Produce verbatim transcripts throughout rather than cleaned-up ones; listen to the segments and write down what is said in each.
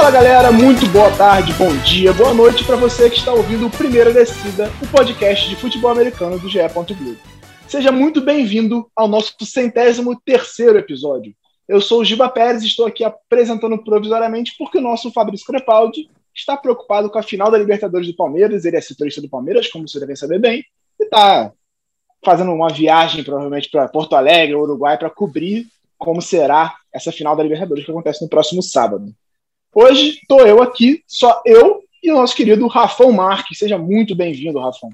Fala galera, muito boa tarde, bom dia, boa noite para você que está ouvindo o Primeira Descida, o podcast de futebol americano do G E. Globo. Seja muito bem-vindo ao nosso centésimo terceiro episódio. Eu sou o Giba Pérez e estou aqui apresentando provisoriamente porque o nosso Fabrício Crepaldi está preocupado com a final da Libertadores do Palmeiras. Ele é setorista do Palmeiras, como você deve saber bem, e está fazendo uma viagem provavelmente para Porto Alegre, Uruguai, para cobrir como será essa final da Libertadores que acontece no próximo sábado. Hoje estou eu aqui, só eu e o nosso querido Rafão Marques. Seja muito bem-vindo, Rafão.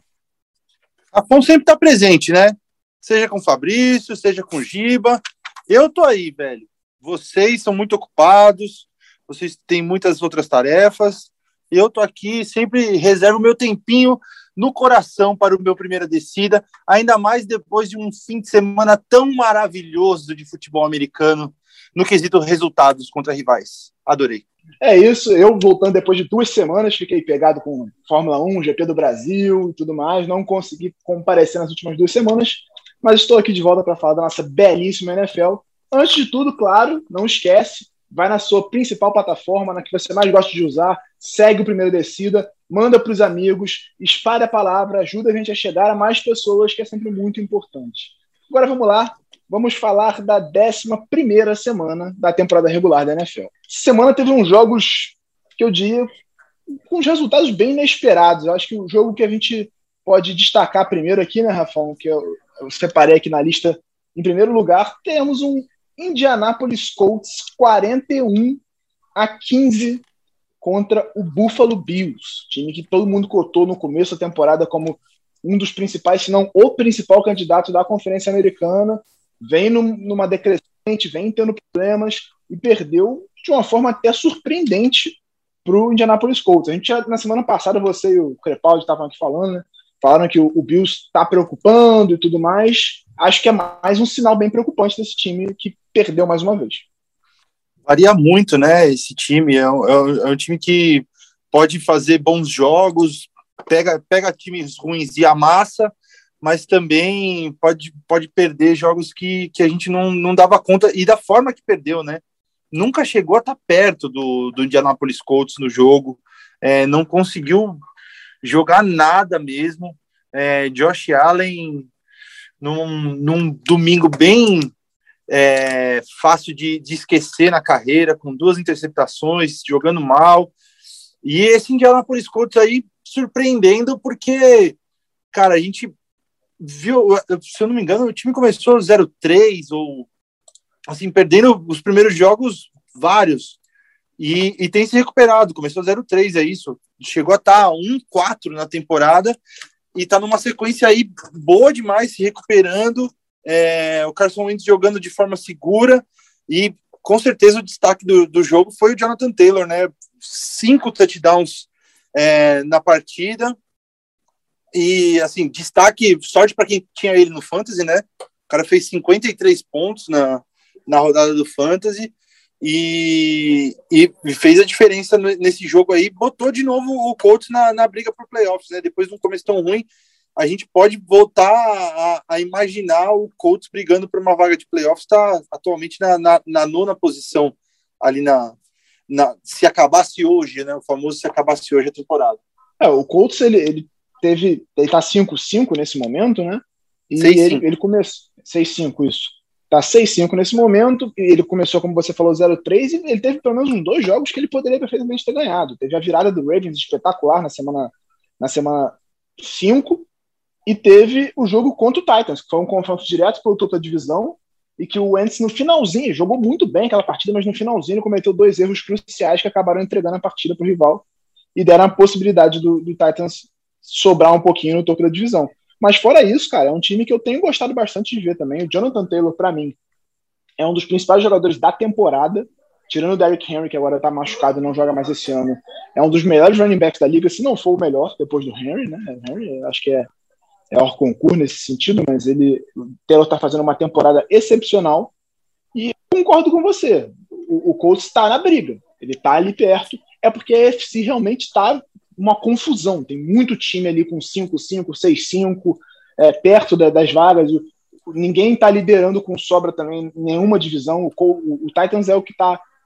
Rafão sempre está presente, né? Seja com o Fabrício, seja com o Giba. Eu tô aí, velho. Vocês são muito ocupados, vocês têm muitas outras tarefas. Eu tô aqui, sempre reservo meu tempinho no coração para o meu Primeira Descida, ainda mais depois de um fim de semana tão maravilhoso de futebol americano no quesito resultados contra rivais. Adorei. É isso, eu voltando depois de duas semanas, fiquei pegado com Fórmula um, G P do Brasil e tudo mais, não consegui comparecer nas últimas duas semanas, mas estou aqui de volta para falar da nossa belíssima N F L. Antes de tudo, claro, não esquece, vai na sua principal plataforma, na que você mais gosta de usar, segue o Primeira Descida, manda para os amigos, espalhe a palavra, ajuda a gente a chegar a mais pessoas, que é sempre muito importante. Agora vamos lá. Vamos falar da décima primeira semana da temporada regular da N F L. Essa semana teve uns jogos que eu diria com os resultados bem inesperados. Eu acho que o jogo que a gente pode destacar primeiro aqui, né, Rafão, que eu, eu separei aqui na lista, em primeiro lugar, temos um Indianapolis Colts quarenta e um a quinze contra o Buffalo Bills, time que todo mundo cotou no começo da temporada como um dos principais, se não o principal candidato da Conferência Americana. Vem num, numa decrescente, vem tendo problemas e perdeu de uma forma até surpreendente para o Indianapolis Colts. A gente já, na semana passada, você e o Crepaldi estavam aqui falando, né? Falaram que o, o Bills está preocupando e tudo mais. Acho que é mais um sinal bem preocupante desse time que perdeu mais uma vez. Varia muito, né? Esse time é um, é um, é um time que pode fazer bons jogos, pega, pega times ruins e amassa, mas também pode, pode perder jogos que, que a gente não, não dava conta, e da forma que perdeu, né? Nunca chegou a estar perto do, do Indianapolis Colts no jogo, é, não conseguiu jogar nada mesmo. É, Josh Allen, num, num domingo bem é, fácil de, de esquecer na carreira, com duas interceptações, jogando mal, e esse Indianapolis Colts aí surpreendendo, porque, cara, a gente viu, se eu não me engano, o time começou zero três, ou assim, perdendo os primeiros jogos vários, e, e tem se recuperado. Começou zero três, é isso, chegou a estar um quatro na temporada, e está numa sequência aí boa demais, se recuperando, é, o Carson Wentz jogando de forma segura, e com certeza o destaque do, do jogo foi o Jonathan Taylor, né? Cinco touchdowns é, na partida. E, assim, destaque, sorte para quem tinha ele no Fantasy, né? O cara fez cinquenta e três pontos na, na rodada do Fantasy e, e fez a diferença nesse jogo aí. Botou de novo o Colts na, na briga por playoffs, né? Depois de um começo tão ruim, a gente pode voltar a, a imaginar o Colts brigando por uma vaga de playoffs. Está atualmente na, na, na nona posição ali na, na... Se acabasse hoje, né? O famoso se acabasse hoje a temporada. É, o Colts, ele... ele... Teve, ele tá cinco cinco nesse momento, né? E seis cinco. ele, ele começou seis cinco, isso. Tá seis cinco nesse momento, e ele começou, como você falou, zero três, e ele teve pelo menos uns dois jogos que ele poderia perfeitamente ter ganhado. Teve a virada do Ravens espetacular na semana na semana cinco, e teve o jogo contra o Titans, que foi um confronto direto pelo topo da divisão, e que o Wentz no finalzinho, jogou muito bem aquela partida, mas no finalzinho ele cometeu dois erros cruciais que acabaram entregando a partida pro rival, e deram a possibilidade do, do Titans sobrar um pouquinho no topo da divisão. Mas fora isso, cara, é um time que eu tenho gostado bastante de ver também. O Jonathan Taylor, para mim, é um dos principais jogadores da temporada, tirando o Derrick Henry, que agora tá machucado e não joga mais esse ano. É um dos melhores running backs da liga, se não for o melhor, depois do Henry, né? O Henry, acho que é, é hors concurso nesse sentido, mas ele, o Taylor tá fazendo uma temporada excepcional, e concordo com você. O, o Colts tá na briga, ele tá ali perto, é porque a A F C realmente tá uma confusão, tem muito time ali com cinco cinco, seis cinco, é, perto da, das vagas, ninguém está liderando com sobra também nenhuma divisão. O, o, o Titans é o que está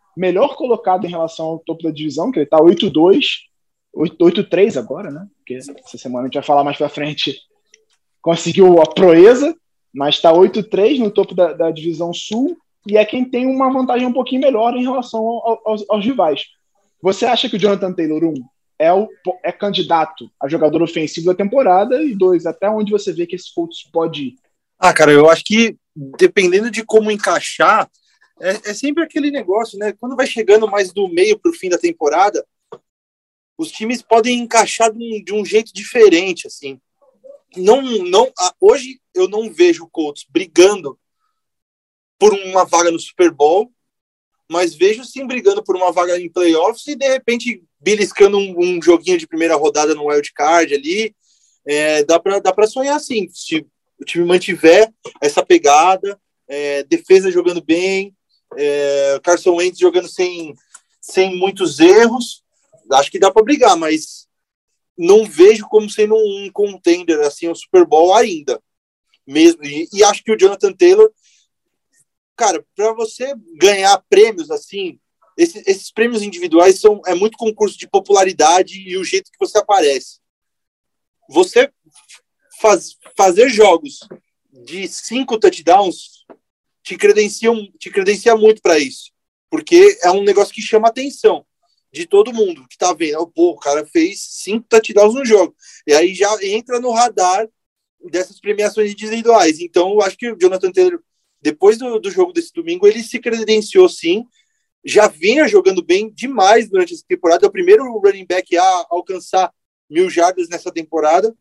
melhor colocado em relação ao topo da divisão, que ele está oito a dois, oito a três agora, né? Porque essa semana a gente vai falar mais para frente. Conseguiu a proeza, mas está oito a três no topo da, da divisão sul, e é quem tem uma vantagem um pouquinho melhor em relação ao, aos, aos rivais. Você acha que o Jonathan Taylor, um, é, o, é candidato a jogador ofensivo da temporada, e dois, até onde você vê que esse Colts pode ir? Ah, cara, eu acho que dependendo de como encaixar, é, é sempre aquele negócio, né? Quando vai chegando mais do meio para o fim da temporada, os times podem encaixar de um, de um jeito diferente, assim. Não, não, hoje eu não vejo o Colts brigando por uma vaga no Super Bowl, mas vejo sim brigando por uma vaga em playoffs e de repente beliscando um, um joguinho de primeira rodada no wild card ali. É, dá para dá para sonhar assim, se o time mantiver essa pegada, é, defesa jogando bem, é, Carson Wentz jogando sem, sem muitos erros, acho que dá para brigar, mas não vejo como sendo um contender assim ao Super Bowl ainda mesmo, e, e acho que o Jonathan Taylor, cara, para você ganhar prêmios assim, esses, esses prêmios individuais são, é muito concurso de popularidade e o jeito que você aparece. Você faz, fazer jogos de cinco touchdowns te credencia, te credencia muito para isso, porque é um negócio que chama a atenção de todo mundo que tá vendo. Pô, o cara fez cinco touchdowns no jogo, e aí já entra no radar dessas premiações individuais. Então eu acho que o Jonathan Taylor, depois do, do jogo desse domingo, ele se credenciou sim, já vinha jogando bem demais durante essa temporada, é o primeiro running back a alcançar mil jardas nessa temporada,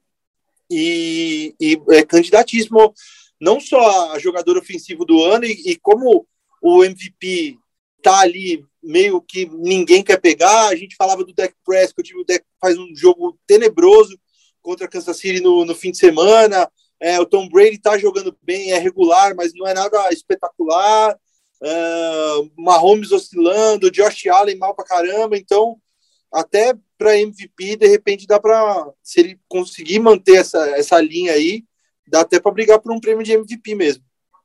e, e é candidatíssimo não só a jogador ofensivo do ano, e, e como o M V P tá ali meio que ninguém quer pegar. A gente falava do Dak Prescott, o Dak faz um jogo tenebroso contra a Kansas City no, no fim de semana, é, o Tom Brady tá jogando bem, é regular, mas não é nada espetacular, uh, Mahomes oscilando, Josh Allen mal pra caramba, então até para M V P, de repente dá para, se ele conseguir manter essa, essa linha aí, dá até para brigar por um prêmio de M V P mesmo.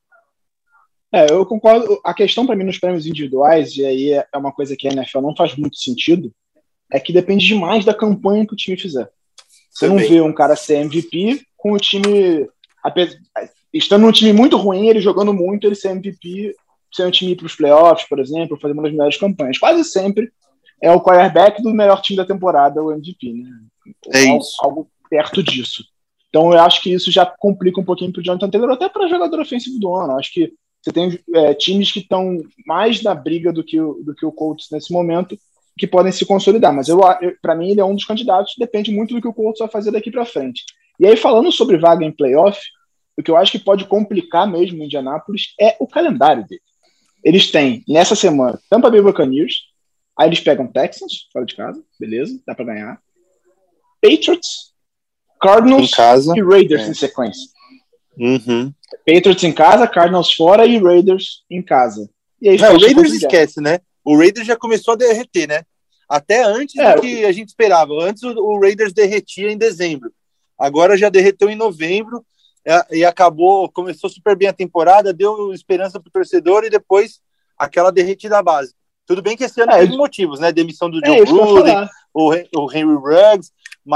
É, eu concordo. A questão para mim nos prêmios individuais, e aí é uma coisa que a N F L não faz muito sentido, é que depende demais da campanha que o time fizer. Você Também. não vê um cara ser M V P com o time, estando num time muito ruim, ele jogando muito, ele ser M V P, ser um time ir para os playoffs, por exemplo, fazer uma das melhores campanhas. Quase sempre é o quarterback do melhor time da temporada, o M V P, né? É algo, isso. algo perto disso. Então eu acho que isso já complica um pouquinho para o Jonathan Taylor, até para jogador ofensivo do ano. Eu acho que você tem é, times que estão mais na briga do que, o, do que o Colts nesse momento, que podem se consolidar. Mas eu, eu, para mim ele é um dos candidatos, depende muito do que o Colts vai fazer daqui para frente. E aí, falando sobre vaga em playoff, o que eu acho que pode complicar mesmo no Indianapolis é o calendário dele. Eles têm, nessa semana, Tampa Bay Buccaneers, aí eles pegam Texans, fora de casa, beleza, dá para ganhar. Patriots, Cardinals e Raiders é. em sequência. Uhum. Patriots em casa, Cardinals fora e Raiders em casa. E aí, não, o Raiders esquece, né? O Raiders já começou a derreter, né? Até antes é, do que a gente esperava. Antes o, o Raiders derretia em dezembro. Agora já derreteu em novembro e, e acabou, começou super bem a temporada, deu esperança pro torcedor e depois aquela derretida base. Tudo bem que esse ano é, teve motivos, né? Demissão do John é, Gruden, o, o Henry Ruggs,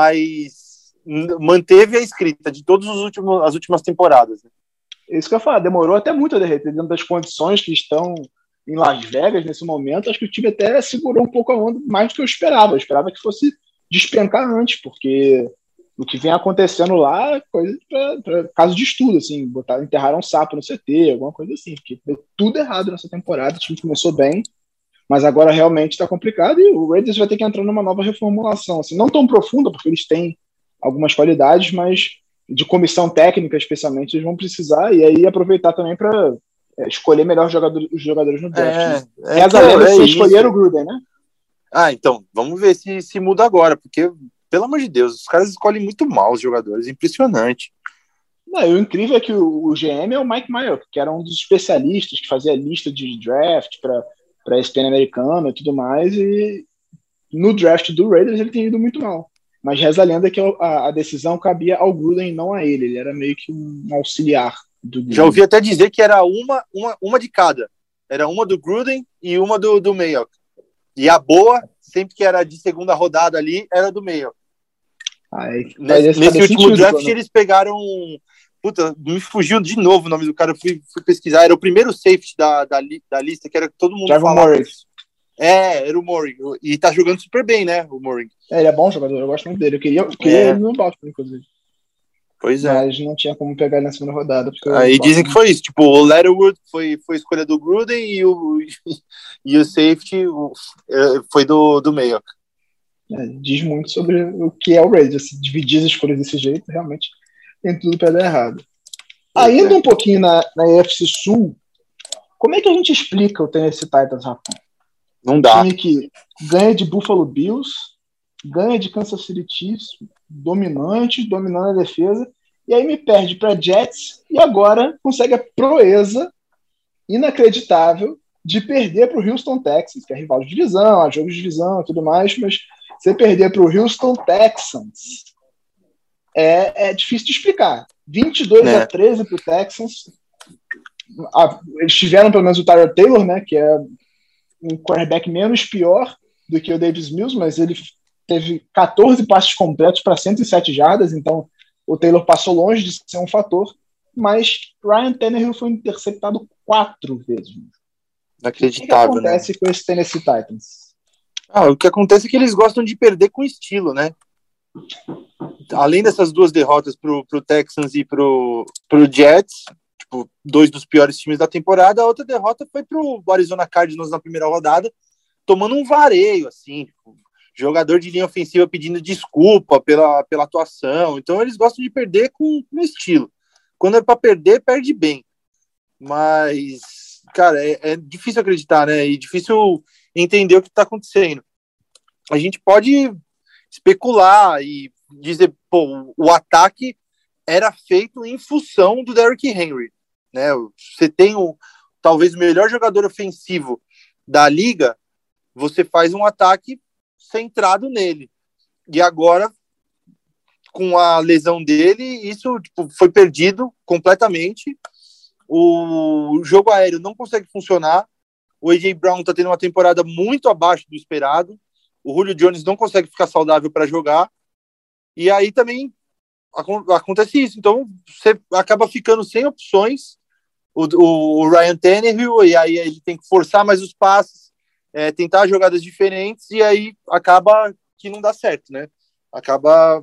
mas manteve a escrita de todas as últimas temporadas. Né? Isso que eu ia falar, demorou até muito a derreter, dentro das condições que estão em Las Vegas nesse momento. Acho que o time até segurou um pouco a onda mais do que eu esperava. Eu esperava que fosse despencar antes, porque o que vem acontecendo lá é coisa para caso de estudo, assim, botar, enterraram um sapo no C T, alguma coisa assim, porque deu tudo errado nessa temporada. O time começou bem, mas agora realmente está complicado e o Raiders vai ter que entrar numa nova reformulação, assim, não tão profunda, porque eles têm algumas qualidades, mas de comissão técnica, especialmente, eles vão precisar, e aí aproveitar também para é, escolher melhor jogador, os jogadores no draft. É, né? é, Reza lenda se escolher o Gruden, né? Ah, então, vamos ver se, se muda agora, porque, pelo amor de Deus, os caras escolhem muito mal os jogadores, impressionante. Não, o incrível é que o, o G M é o Mike Mayock, que era um dos especialistas que fazia lista de draft para para a E S P N americana e tudo mais, e no draft do Raiders ele tem ido muito mal. Mas reza a lenda que a, a decisão cabia ao Gruden e não a ele. Ele era meio que um auxiliar do Gruden. Já ouvi até dizer que era uma, uma, uma de cada. Era uma do Gruden e uma do, do Mayock. E a boa, sempre que era de segunda rodada ali, era do Mayock. Aí, nesse nesse último sentido, draft, né? Eles pegaram... Puta, me fugiu de novo o nome do cara. Eu fui, fui pesquisar. Era o primeiro safety da, da, da lista, que era que todo mundo Trevor falava. Morrig. É, era o Morrig. E tá jogando super bem, né, o Morrig. É, ele é bom jogador, eu gosto muito dele. Eu queria, eu queria é. ele no Baltimore, inclusive. Pois é. Mas não tinha como pegar ele na segunda rodada. Aí dizem que foi isso. Tipo, o Leatherwood foi, foi escolha do Gruden e o, e o safety o, foi do, do Mayock. É, diz muito sobre o que é o Raiders. Se dividir as escolhas desse jeito, realmente tem tudo para dar errado. Pois Ainda é. um pouquinho na, na A F C Sul, como é que a gente explica o Tennessee Titans, Rafa? Não dá. Um time que ganha de Buffalo Bills, ganha de Kansas City Chiefs, dominante, dominando a defesa, e aí me perde para Jets e agora consegue a proeza inacreditável de perder para o Houston Texans, que é rival de divisão, há jogos de divisão e tudo mais, mas você perder para o Houston Texans é, é difícil de explicar. vinte e dois é. a treze para o Texans. Ah, eles tiveram pelo menos o Tyrod Taylor, né, que é um quarterback menos pior do que o Davis Mills, mas ele teve catorze passes completos para cento e sete jardas, então o Taylor passou longe de ser um fator, mas Ryan Tannehill foi interceptado quatro vezes. Inacreditável, o que, que acontece né? com esse Tennessee Titans? Ah, o que acontece é que eles gostam de perder com estilo, né? Além dessas duas derrotas pro, pro Texans e pro, pro Jets, tipo, dois dos piores times da temporada, a outra derrota foi pro Arizona Cardinals na primeira rodada, tomando um vareio, assim, tipo, jogador de linha ofensiva pedindo desculpa pela, pela atuação. Então eles gostam de perder com, com estilo. Quando é para perder, perde bem. Mas, cara, é, é difícil acreditar, né? E difícil entender o que está acontecendo. A gente pode especular e dizer, pô, o ataque era feito em função do Derrick Henry, né? Você tem o, talvez o melhor jogador ofensivo da liga, você faz um ataque centrado nele. E agora, com a lesão dele, isso tipo, foi perdido completamente. O jogo aéreo não consegue funcionar. O A J Brown está tendo uma temporada muito abaixo do esperado. O Julio Jones não consegue ficar saudável para jogar. E aí também acontece isso. Então, você acaba ficando sem opções. O, o, o Ryan Tannehill, e aí ele tem que forçar mais os passes, é, tentar jogadas diferentes, e aí acaba que não dá certo, né? Acaba...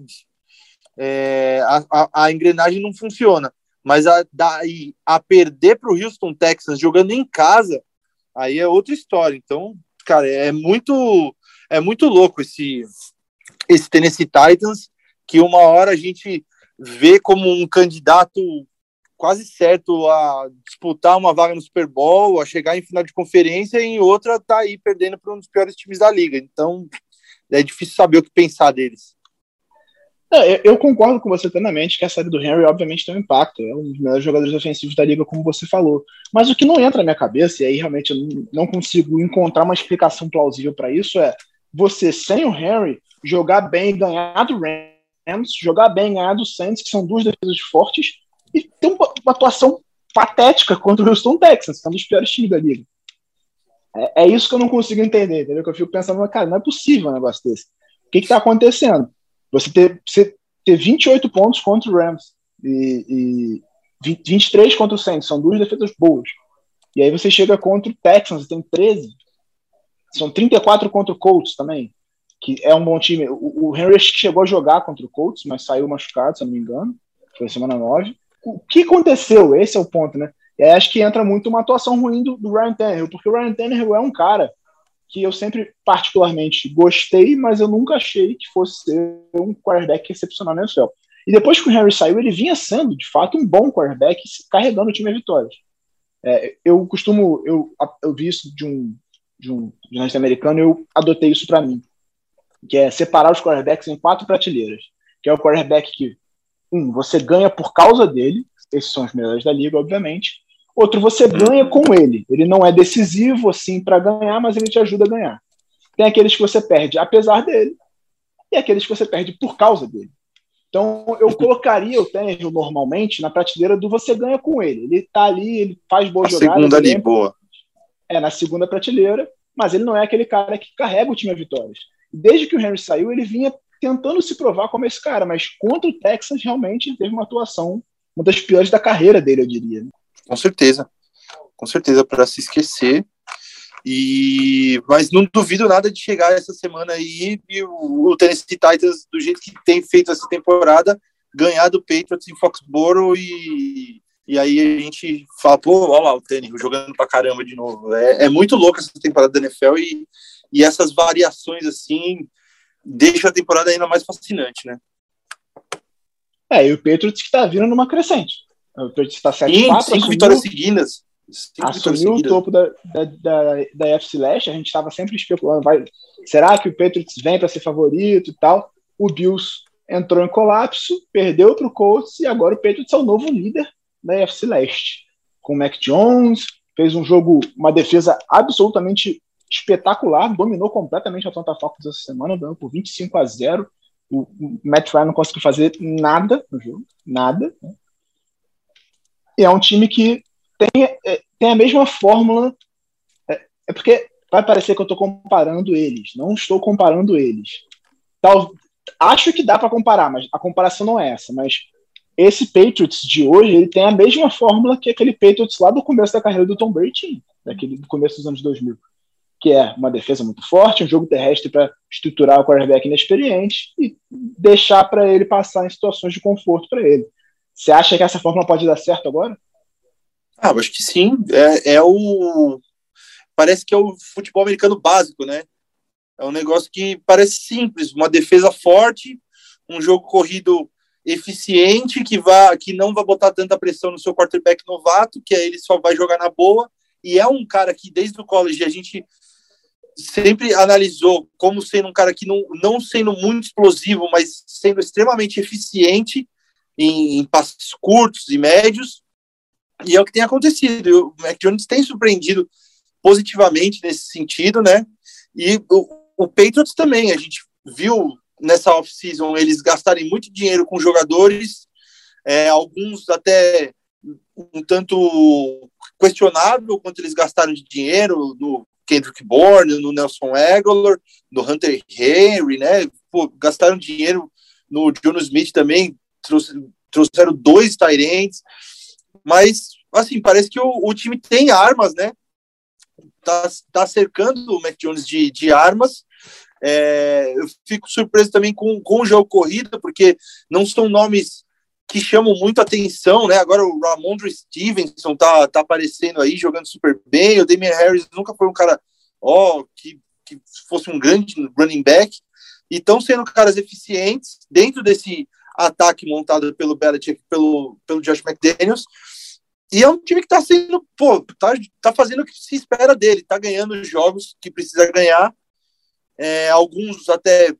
É, a, a, a engrenagem não funciona. Mas a, daí a perder para o Houston Texans jogando em casa, aí é outra história. Então, cara, é muito, é muito louco esse, esse Tennessee Titans, que uma hora a gente vê como um candidato quase certo a disputar uma vaga no Super Bowl, a chegar em final de conferência, e em outra tá aí perdendo para um dos piores times da liga. Então, é difícil saber o que pensar deles. É, eu concordo com você plenamente que a saída do Henry obviamente tem um impacto, é um dos melhores jogadores ofensivos da liga, como você falou, mas o que não entra na minha cabeça, e aí realmente eu não consigo encontrar uma explicação plausível para isso, é você sem o Henry jogar bem e ganhar do Rams, jogar bem e ganhar do Saints, que são duas defesas fortes, e ter uma, uma atuação patética contra o Houston Texans, que é um dos piores times da liga. É, é isso que eu não consigo entender, entendeu? Que eu fico pensando, cara, não é possível um negócio desse. O que está acontecendo? Você ter, você ter vinte e oito pontos contra o Rams e, e vinte e três contra o Saints, são duas defesas boas. E aí você chega contra o Texans e tem treze. São trinta e quatro contra o Colts também, que é um bom time. O, o Henry chegou a jogar contra o Colts, mas saiu machucado, se eu não me engano. Foi semana nove. O que aconteceu? Esse é o ponto, né? E aí acho que entra muito uma atuação ruim do, do Ryan Tannehill, porque o Ryan Tannehill é um cara que eu sempre particularmente gostei, mas eu nunca achei que fosse ser um quarterback excepcional na N F L. E depois que o Henry saiu, ele vinha sendo, de fato, um bom quarterback, carregando o time a vitórias. É, eu costumo, eu, eu vi isso de um, de um jornalista americano, eu adotei isso para mim, que é separar os quarterbacks em quatro prateleiras, que é o quarterback que, um, você ganha por causa dele, esses são os melhores da liga, obviamente. Outro, você ganha com ele. Ele não é decisivo, assim, para ganhar, mas ele te ajuda a ganhar. Tem aqueles que você perde apesar dele e aqueles que você perde por causa dele. Então, eu colocaria o Tannehill normalmente na prateleira do você ganha com ele. Ele tá ali, ele faz boas a jogadas. Segunda ali, ali, boa. é na segunda prateleira, mas ele não é aquele cara que carrega o time a vitórias. Desde que o Henry saiu, ele vinha tentando se provar como esse cara, mas contra o Texans realmente teve uma atuação, uma das piores da carreira dele, eu diria. Com certeza, com certeza, para se esquecer. E mas não duvido nada de chegar essa semana aí e o, o Tennessee Titans, do jeito que tem feito essa temporada, ganhar do Patriots em Foxborough e, e aí a gente fala, pô, olha lá o Tennessee jogando pra caramba de novo. É, é muito louco essa temporada da N F L e, e essas variações assim deixam a temporada ainda mais fascinante, né? É, e o Patriots que tá vindo numa crescente. O Patriots tá sete a quatro, cinco assumiu, vitórias seguidas. Cinco assumiu vitórias o topo da, da, da, da F C Leste. A gente estava sempre especulando, vai, será que o Patriots vem para ser favorito e tal? O Bills entrou em colapso, perdeu para o Colts e agora o Patriots é o novo líder da F C Leste. Com o Mac Jones, fez um jogo, uma defesa absolutamente espetacular, dominou completamente a Atlanta Falcons essa semana, dando por vinte e cinco a zero. O, o Matt Ryan não conseguiu fazer nada no jogo, nada. Né? E é um time que tem, é, tem a mesma fórmula. É, é porque vai parecer que eu estou comparando eles. Não estou comparando eles. Tal, acho que dá para comparar, mas a comparação não é essa. Mas esse Patriots de hoje, ele tem a mesma fórmula que aquele Patriots lá do começo da carreira do Tom Brady, daquele, do começo dos anos dois mil. Que é uma defesa muito forte, um jogo terrestre para estruturar o quarterback inexperiente e deixar para ele passar em situações de conforto para ele. Você acha que essa fórmula pode dar certo agora? Ah, eu acho que sim. É, é o... Parece que é o futebol americano básico, né? É um negócio que parece simples. Uma defesa forte, um jogo corrido eficiente, que, vá, que não vai botar tanta pressão no seu quarterback novato, que aí ele só vai jogar na boa. E é um cara que, desde o college, a gente sempre analisou como sendo um cara que não, não sendo muito explosivo, mas sendo extremamente eficiente em, em passes curtos e médios. E é o que tem acontecido. O Mac Jones tem surpreendido positivamente nesse sentido, né? E o, o Patriots também. A gente viu nessa off-season eles gastarem muito dinheiro com jogadores, é, alguns até um tanto questionável quanto eles gastaram de dinheiro no Kendrick Bourne, no Nelson Aguilar, no Hunter Henry, né? Pô, gastaram dinheiro no Jonnu Smith também, trouxeram, trouxeram dois tight ends. Mas, assim, parece que o, o time tem armas, né? Tá, tá cercando o Mac Jones de, de armas. É, eu fico surpreso também com, com o jogo corrido, porque não são nomes que chamam muito atenção, né? Agora o Ramondre Stevenson tá, tá aparecendo aí, jogando super bem. O Damian Harris nunca foi um cara, ó, que, que fosse um grande running back. E estão sendo caras eficientes dentro desse ataque montado pelo Belichick, pelo, pelo Josh McDaniels. E é um time que tá sendo, pô, tá, tá fazendo o que se espera dele, tá ganhando os jogos que precisa ganhar, é, alguns até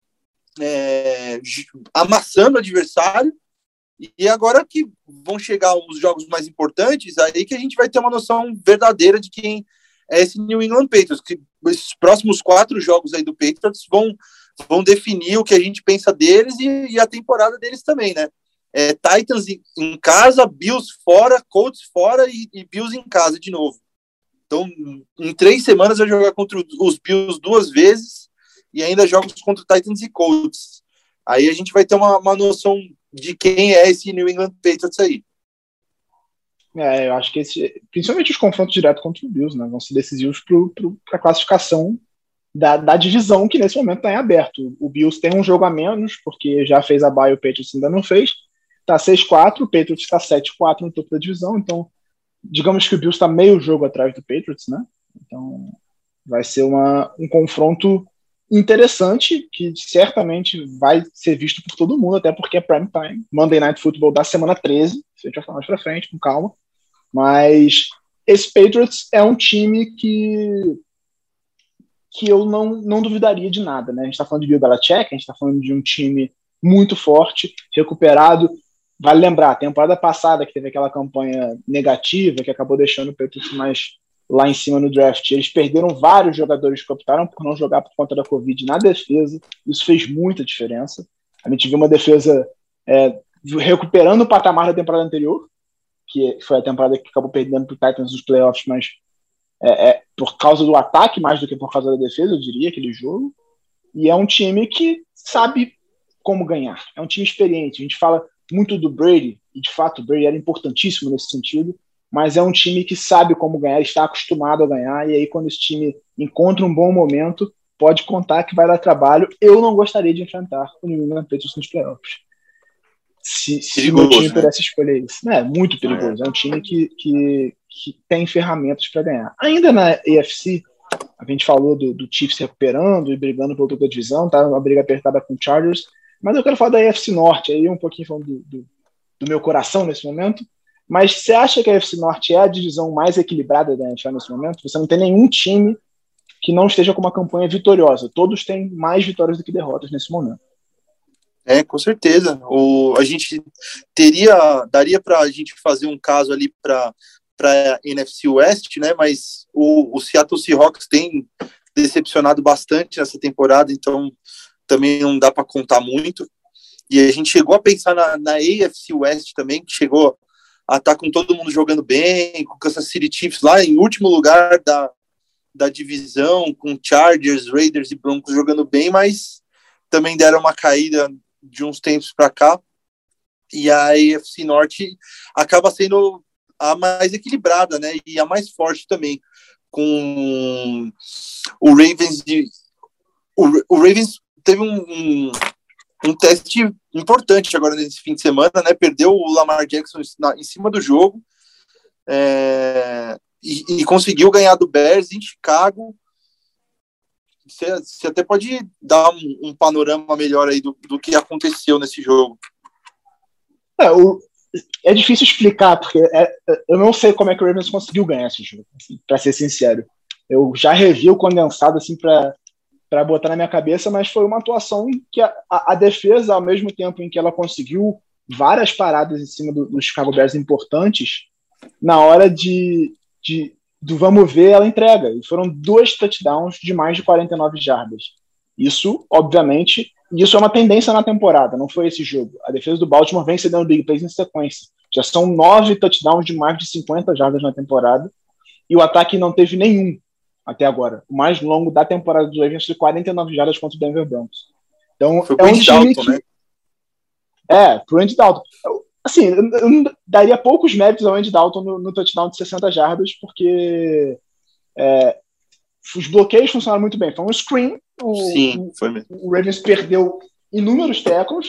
é, amassando o adversário, e agora que vão chegar os jogos mais importantes, aí que a gente vai ter uma noção verdadeira de quem é esse New England Patriots, que esses próximos quatro jogos aí do Patriots vão, vão definir o que a gente pensa deles e, e a temporada deles também, né? É, Titans em casa, Bills fora, Colts fora e, e Bills em casa de novo. Então, em três semanas vai jogar contra os Bills duas vezes e ainda jogos contra Titans e Colts. Aí a gente vai ter uma, uma noção de quem é esse New England Patriots aí. É, eu acho que esse, principalmente os confrontos diretos contra o Bills, né, vão ser decisivos para a classificação da, da divisão que nesse momento está em aberto. O Bills tem um jogo a menos, porque já fez a bye, o Patriots ainda não fez. Está seis a quatro, o Patriots está sete a quatro no topo da divisão, então digamos que o Bills está meio jogo atrás do Patriots, né? Então vai ser uma, um confronto interessante, que certamente vai ser visto por todo mundo, até porque é prime time, Monday Night Football da semana treze, a gente vai falar mais pra frente, com calma, mas esse Patriots é um time que que eu não, não duvidaria de nada, né? A gente tá falando de Bill Belichick, a gente tá falando de um time muito forte, recuperado. Vale lembrar, a temporada passada que teve aquela campanha negativa, que acabou deixando o Patriots mais lá em cima no draft, eles perderam vários jogadores que optaram por não jogar por conta da Covid na defesa. Isso fez muita diferença. A gente viu uma defesa é, recuperando o patamar da temporada anterior, que foi a temporada que acabou perdendo para o Titans nos playoffs, mas é, é por causa do ataque mais do que por causa da defesa, eu diria, aquele jogo. E é um time que sabe como ganhar. É um time experiente. A gente fala muito do Brady, e de fato o Brady era importantíssimo nesse sentido, mas é um time que sabe como ganhar, está acostumado a ganhar, e aí quando esse time encontra um bom momento, pode contar que vai dar trabalho. Eu não gostaria de enfrentar o New England Patriots nos playoffs. Se, se o meu time pudesse escolher isso. É muito perigoso. É um time que, que, que tem ferramentas para ganhar. Ainda na A F C, a gente falou do, do Chiefs se recuperando e brigando pela outra divisão, tá? Uma briga apertada com o Chargers, mas eu quero falar da A F C Norte, aí um pouquinho falando do, do, do meu coração nesse momento. Mas você acha que a A F C Norte é a divisão mais equilibrada da N F L nesse momento? Você não tem nenhum time que não esteja com uma campanha vitoriosa. Todos têm mais vitórias do que derrotas nesse momento. É, com certeza. O, a gente teria, daria para a gente fazer um caso ali para a N F C West, né? Mas o, o Seattle Seahawks tem decepcionado bastante nessa temporada, então também não dá para contar muito. E a gente chegou a pensar na, na A F C West também, que chegou a estar com todo mundo jogando bem, com o Kansas City Chiefs lá em último lugar da, da divisão, com Chargers, Raiders e Broncos jogando bem, mas também deram uma caída de uns tempos para cá, e a A F C Norte acaba sendo a mais equilibrada, né, e a mais forte também, com o Ravens de, o, o Ravens teve um, um, um teste importante agora nesse fim de semana, né, perdeu o Lamar Jackson na, em cima do jogo, é, e, e conseguiu ganhar do Bears em Chicago. Você, você até pode dar um, um panorama melhor aí do, do que aconteceu nesse jogo. É, o, é difícil explicar, porque é, eu não sei como é que o Ravens conseguiu ganhar esse jogo, assim, para ser sincero. Eu já revi o condensado assim, para botar na minha cabeça, mas foi uma atuação em que a, a, a defesa, ao mesmo tempo em que ela conseguiu várias paradas em cima do, do Chicago Bears importantes, na hora de... de do vamos ver, ela entrega. E foram dois touchdowns de mais de quarenta e nove jardas. Isso, obviamente, isso é uma tendência na temporada, não foi esse jogo. A defesa do Baltimore vem cedendo big plays em sequência. Já são nove touchdowns de mais de cinquenta jardas na temporada, e o ataque não teve nenhum até agora. O mais longo da temporada do Ravens foi quarenta e nove jardas contra o Denver Broncos. Então, foi é um time Dalton, que... né? É, pro Andy Dalton. Assim, eu, eu daria poucos méritos ao Andy Dalton no, no touchdown de sessenta jardas, porque é, os bloqueios funcionaram muito bem. Foi um screen, o, Sim, foi mesmo. O Ravens perdeu inúmeros tackles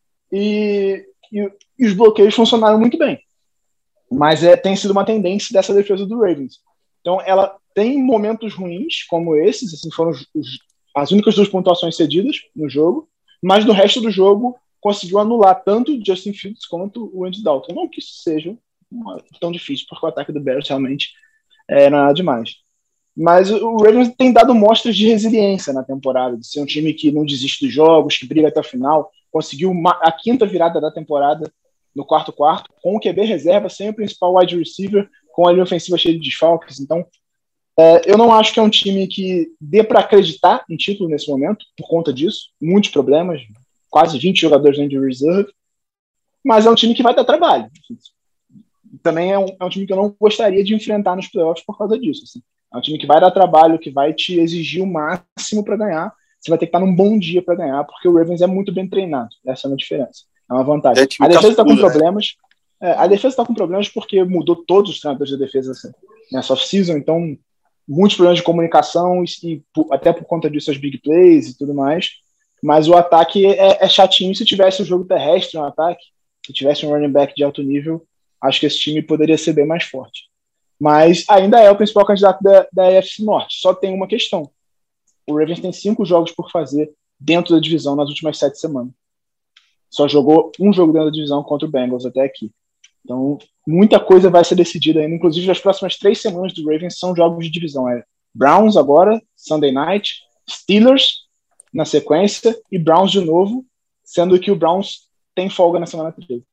e, e, e os bloqueios funcionaram muito bem. Mas é, tem sido uma tendência dessa defesa do Ravens. Então, ela tem momentos ruins, como esses, assim, foram os, os, as únicas duas pontuações cedidas no jogo, mas no resto do jogo conseguiu anular tanto o Justin Fields quanto o Andy Dalton. Não que isso seja uma, tão difícil, porque o ataque do Bears realmente é nada demais. Mas o Ravens tem dado mostras de resiliência na temporada, de ser um time que não desiste dos jogos, que briga até o final. Conseguiu uma, a quinta virada da temporada no quarto-quarto, com o Q B reserva, sem o principal wide receiver, com a linha ofensiva cheia de desfalques. Então, é, eu não acho que é um time que dê para acreditar em título nesse momento, por conta disso. Muitos problemas, quase vinte jogadores na injury reserve, mas é um time que vai dar trabalho. Também é um, é um time que eu não gostaria de enfrentar nos playoffs por causa disso. Assim. É um time que vai dar trabalho, que vai te exigir o máximo para ganhar. Você vai ter que estar num bom dia para ganhar, porque o Ravens é muito bem treinado. Essa é uma diferença. É uma vantagem. É a defesa está com problemas. É, a defesa está com problemas porque mudou todos os treinadores da defesa assim, nessa off-season, então muitos problemas de comunicação e, e até por conta disso as big plays e tudo mais. Mas o ataque é, é chatinho. Se tivesse um jogo terrestre no ataque, se tivesse um running back de alto nível, acho que esse time poderia ser bem mais forte. Mas ainda é o principal candidato da, da A F C Norte. Só tem uma questão. O Ravens tem cinco jogos por fazer dentro da divisão nas últimas sete semanas. Só jogou um jogo dentro da divisão contra o Bengals até aqui. Então, muita coisa vai ser decidida ainda. Inclusive, as próximas três semanas do Ravens são jogos de divisão. É Browns agora, Sunday Night, Steelers na sequência e Browns de novo, sendo que o Browns tem folga na semana treze.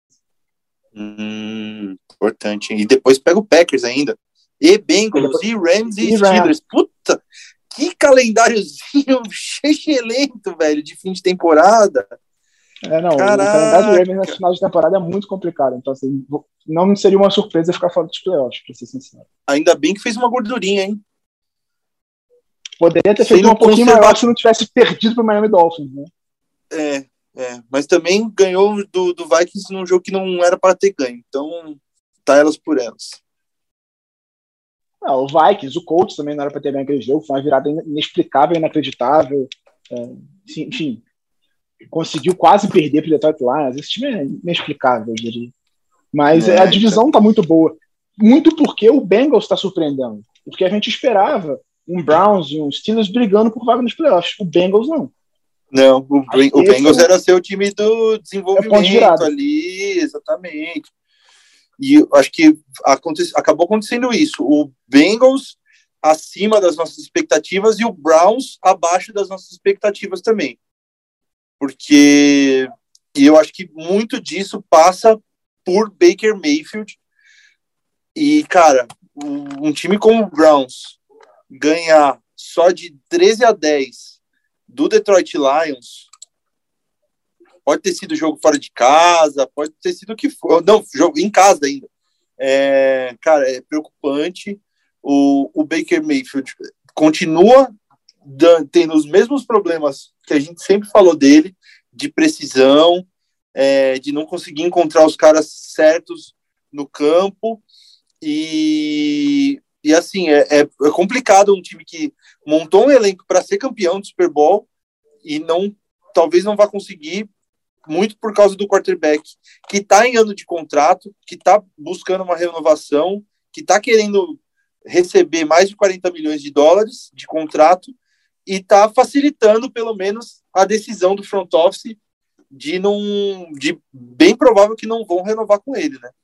Hum, importante. E depois pega o Packers ainda. E Bengals, e, depois... e Rams e, e Steelers. Puta, que calendáriozinho excelente, velho, de fim de temporada. É, não, Caraca. O calendário do Ravens na final de temporada é muito complicado. Então, assim, não seria uma surpresa ficar fora dos playoffs, pra ser sincero. Ainda bem que fez uma gordurinha, hein? Poderia ter Sendo feito um pouquinho conserva... maior se não tivesse perdido pro Miami Dolphins, né? É, é. Mas também ganhou do, do Vikings num jogo que não era para ter ganho. Então, tá elas por elas. Não, o Vikings, o Colts também não era para ter ganho aquele jogo. Foi uma virada inexplicável, inacreditável. É, enfim, conseguiu quase perder pro Detroit Lions. Esse time é inexplicável, eu diria. Mas é, a divisão tá muito boa. Muito porque o Bengals está surpreendendo. Porque a gente esperava um Browns e um Steelers brigando por vaga nos playoffs. O Bengals não. Não, o, o Bengals é, era seu time do desenvolvimento é ali, exatamente. E acho que aconte, acabou acontecendo isso. O Bengals acima das nossas expectativas e o Browns abaixo das nossas expectativas também. Porque e eu acho que muito disso passa por Baker Mayfield. E, cara, um time como o Browns ganhar só de treze a dez do Detroit Lions, pode ter sido jogo fora de casa, pode ter sido o que for. Não, jogo em casa ainda. É, cara, é preocupante. O, o Baker Mayfield continua dando, tendo os mesmos problemas que a gente sempre falou dele, de precisão, é, de não conseguir encontrar os caras certos no campo. E, e assim, é, é, é complicado um time que montou um elenco para ser campeão do Super Bowl e não, talvez não vá conseguir, muito por causa do quarterback, que está em ano de contrato, que está buscando uma renovação, que está querendo receber mais de quarenta milhões de dólares de contrato e está facilitando, pelo menos, a decisão do front office de, não, de bem provável que não vão renovar com ele, né?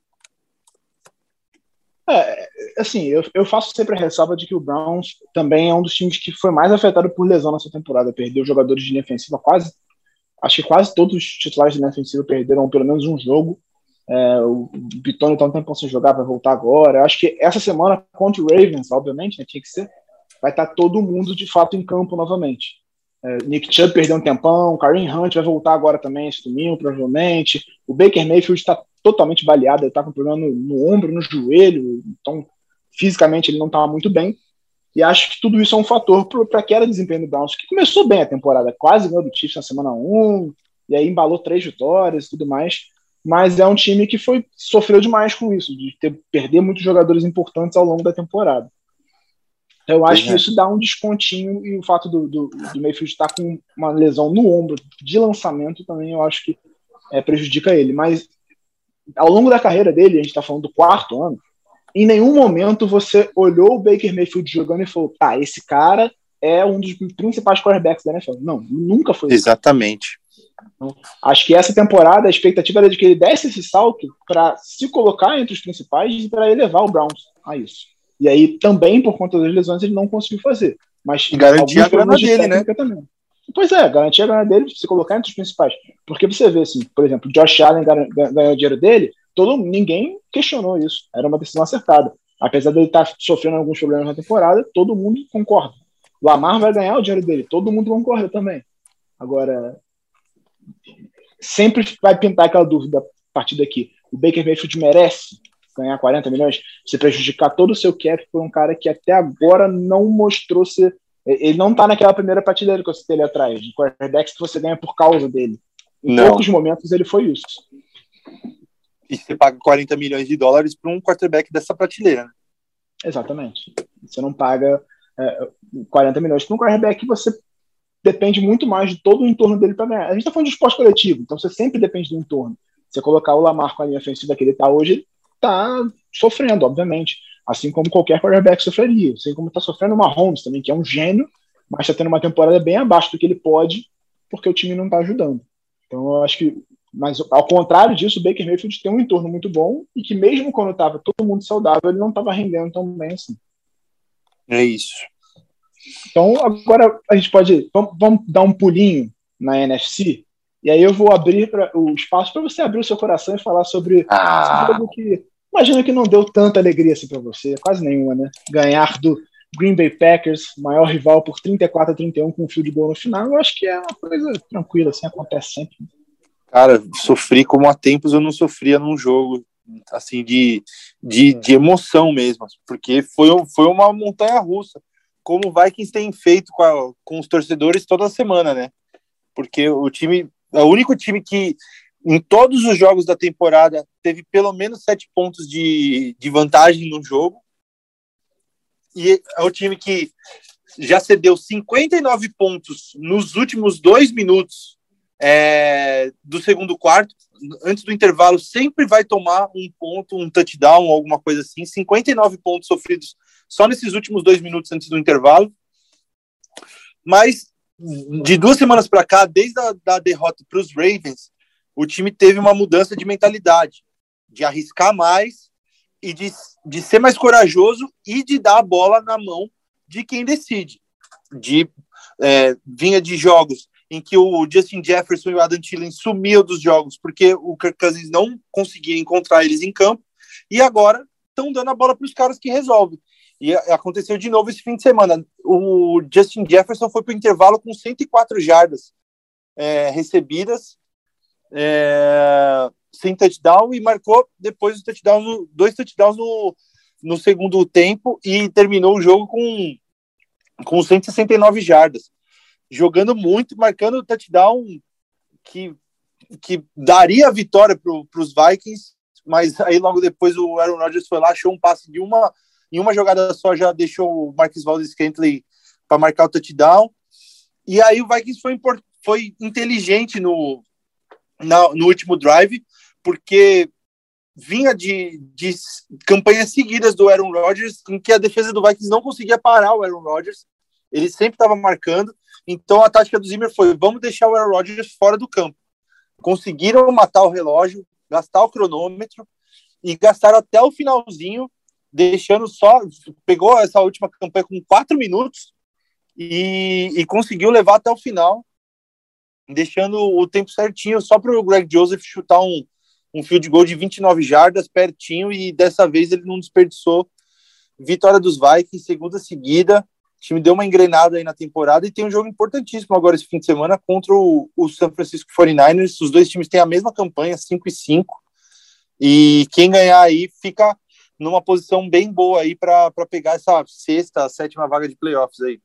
É, assim, eu, eu faço sempre a ressalva de que o Browns também é um dos times que foi mais afetado por lesão nessa temporada. Perdeu jogadores de linha ofensiva quase, acho que quase todos os titulares de linha ofensiva perderam pelo menos um jogo. É, o Bitonio tá um tempo sem jogar, vai voltar agora. Eu acho que essa semana contra o Ravens, obviamente, né, tinha que ser, vai estar todo mundo de fato em campo novamente. É, Nick Chubb perdeu um tempão, Kareem Hunt vai voltar agora também esse domingo, provavelmente. O Baker Mayfield está totalmente baleado, ele está com problema no, no ombro, no joelho, então fisicamente ele não estava muito bem. E acho que tudo isso é um fator para a queda de desempenho do Browns, que começou bem a temporada, quase ganhou do Chiefs na semana um, e aí embalou três vitórias e tudo mais. Mas é um time que foi, sofreu demais com isso, de ter, perder muitos jogadores importantes ao longo da temporada. Então, eu acho é. que isso dá um descontinho, e o fato do, do, do Mayfield estar com uma lesão no ombro de lançamento também, eu acho que é, prejudica ele. Mas ao longo da carreira dele, a gente está falando do quarto ano, em nenhum momento você olhou o Baker Mayfield jogando e falou, tá, esse cara é um dos principais quarterbacks da N F L. Não, nunca foi. Exatamente. Então, acho que essa temporada a expectativa era de que ele desse esse salto para se colocar entre os principais e para elevar o Browns a isso. E aí também, por conta das lesões, ele não conseguiu fazer. Mas e garantir a grana de dele, né? Também. Pois é, garantir a grana dele, se colocar entre os principais. Porque você vê, assim, por exemplo, Josh Allen ganhou o dinheiro dele, todo, ninguém questionou isso. Era uma decisão acertada. Apesar dele estar sofrendo alguns problemas na temporada, todo mundo concorda. Lamar vai ganhar o dinheiro dele, todo mundo concorda também. Agora, sempre vai pintar aquela dúvida a partir daqui. O Baker Mayfield merece ganhar quarenta milhões? Você prejudicar todo o seu cap por um cara que até agora não mostrou ser... Ele não tá naquela primeira prateleira que eu citei ali atrás, de quarterbacks que você ganha por causa dele. Em não. poucos momentos ele foi isso. E você paga quarenta milhões de dólares para um quarterback dessa prateleira, né? Exatamente. Você não paga é, quarenta milhões para um quarterback que você depende muito mais de todo o entorno dele para ganhar. A gente está falando de esporte coletivo, então você sempre depende do entorno. Você colocar o Lamar com a linha ofensiva que ele está hoje, ele está sofrendo, obviamente. Assim como qualquer quarterback sofreria. Assim como está sofrendo o Mahomes também, que é um gênio, mas está tendo uma temporada bem abaixo do que ele pode, porque o time não está ajudando. Então eu acho que, mas ao contrário disso, o Baker Mayfield tem um entorno muito bom e que mesmo quando estava todo mundo saudável, ele não estava rendendo tão bem assim. É isso. Então agora a gente pode, vamos, vamos dar um pulinho na N F C, e aí eu vou abrir pra, o espaço para você abrir o seu coração e falar sobre ah. esse jogo que imagina que não deu tanta alegria assim para você, quase nenhuma, né? Ganhar do Green Bay Packers, maior rival, por trinta e quatro a trinta e um com um field goal no final, eu acho que é uma coisa tranquila, assim, acontece sempre. Cara, sofri como há tempos eu não sofria num jogo, assim, de, de, de emoção mesmo, porque foi, foi uma montanha-russa, como o Vikings tem feito com, a, com os torcedores toda semana, né? Porque o time, é o único time que em todos os jogos da temporada teve pelo menos sete pontos de, de vantagem no jogo, e é o time que já cedeu cinquenta e nove pontos nos últimos dois minutos é, do segundo quarto. Antes do intervalo sempre vai tomar um ponto, um touchdown, alguma coisa assim. cinquenta e nove pontos sofridos só nesses últimos dois minutos antes do intervalo. Mas de duas semanas para cá, desde a da derrota para os Ravens, o time teve uma mudança de mentalidade, de arriscar mais e de, de ser mais corajoso e de dar a bola na mão de quem decide. De, é, vinha de jogos em que o Justin Jefferson e o Adam Thielen sumiam dos jogos porque o Kirk Cousins não conseguia encontrar eles em campo, e agora estão dando a bola para os caras que resolvem. E aconteceu de novo esse fim de semana. O Justin Jefferson foi para o intervalo com cento e quatro jardas é, recebidas, é, sem touchdown, e marcou depois o touchdown, dois touchdowns no, no segundo tempo, e terminou o jogo com, com cento e sessenta e nove jardas. Jogando muito, marcando o touchdown que, que daria a vitória para os Vikings, mas aí logo depois o Aaron Rodgers foi lá, achou um passe de uma, em uma jogada só, já deixou o Marquez Valdes-Scantling para marcar o touchdown, e aí o Vikings foi, foi inteligente no, na, no último drive, porque vinha de, de campanhas seguidas do Aaron Rodgers, em que a defesa do Vikings não conseguia parar o Aaron Rodgers, ele sempre estava marcando. Então a tática do Zimmer foi: vamos deixar o Aaron Rodgers fora do campo. Conseguiram matar o relógio, gastar o cronômetro, e gastaram até o finalzinho, deixando só, pegou essa última campanha com quatro minutos e, e conseguiu levar até o final, deixando o tempo certinho só para o Greg Joseph chutar um, um field goal de vinte e nove jardas pertinho, e dessa vez ele não desperdiçou. Vitória dos Vikings, segunda seguida. O time deu uma engrenada aí na temporada, e tem um jogo importantíssimo agora esse fim de semana contra o, o San Francisco forty-niners. Os dois times têm a mesma campanha, cinco e cinco, e quem ganhar aí fica numa posição bem boa aí para pegar essa sexta, sétima vaga de playoffs aí.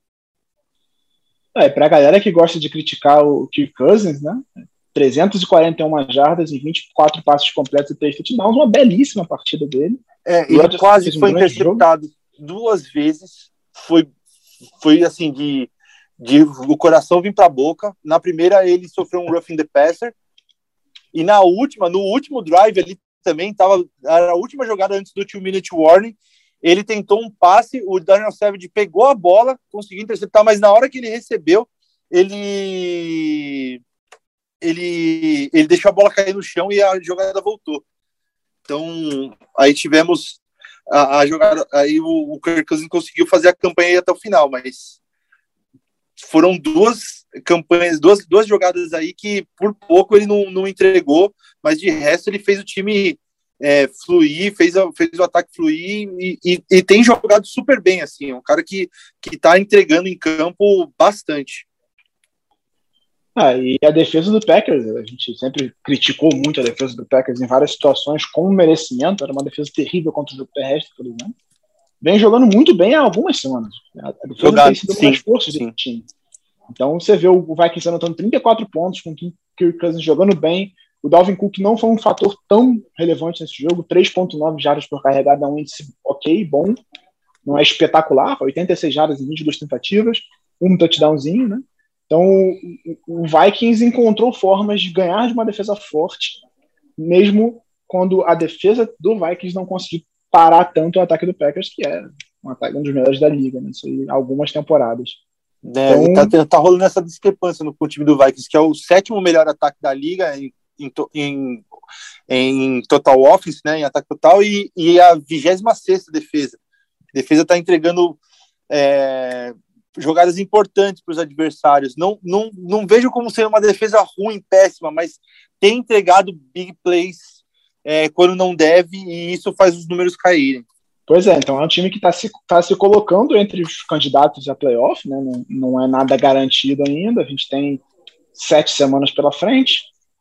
É, pra galera que gosta de criticar o Kirk Cousins, né? trezentas e quarenta e uma jardas e vinte e quatro passos completos e três touchdowns, uma belíssima partida dele. É, ele quase foi um interceptado jogo. duas vezes, foi foi assim, de, de o coração vir para a boca. Na primeira ele sofreu um roughing the passer, e na última, no último drive ele também tava, era a última jogada antes do two minute warning, ele tentou um passe, o Daniel Savage pegou a bola, conseguiu interceptar, mas na hora que ele recebeu, ele ele, ele deixou a bola cair no chão e a jogada voltou. Então aí tivemos A, a jogada, aí o, o Kirk Cousins conseguiu fazer a campanha até o final, mas foram duas campanhas, duas, duas jogadas aí que por pouco ele não, não entregou, mas de resto ele fez o time é, fluir, fez, fez o ataque fluir, e, e, e tem jogado super bem, assim, é um cara que, que tá entregando em campo bastante. Ah, e a defesa do Packers, a gente sempre criticou muito a defesa do Packers em várias situações, com merecimento, era uma defesa terrível contra o jogo terrestre, por exemplo. Vem jogando muito bem há algumas semanas. A defesa Jogado, tem sido uma das forças do time. Então você vê o Vikings anotando trinta e quatro pontos, com o Kirk Cousins jogando bem. O Dalvin Cook não foi um fator tão relevante nesse jogo, três vírgula nove jardas por carregada, é um índice ok, bom. Não é espetacular, foi oitenta e seis jardas em vinte e duas tentativas, um touchdownzinho, né? Então, o Vikings encontrou formas de ganhar de uma defesa forte, mesmo quando a defesa do Vikings não conseguiu parar tanto o ataque do Packers, que é um ataque um dos melhores da liga, né? Isso aí, algumas temporadas. É, então, tá, tá rolando essa discrepância no, com o time do Vikings, que é o sétimo melhor ataque da liga em, em, em, em total offense, né, em ataque total, e, e a vigésima sexta defesa. A defesa está entregando é, jogadas importantes para os adversários. Não, não, não vejo como ser uma defesa ruim, péssima, mas tem entregado big plays é, quando não deve, e isso faz os números caírem. Pois é, então é um time que está se, tá se colocando entre os candidatos a playoff, né? Não, não é nada garantido ainda, a gente tem sete semanas pela frente,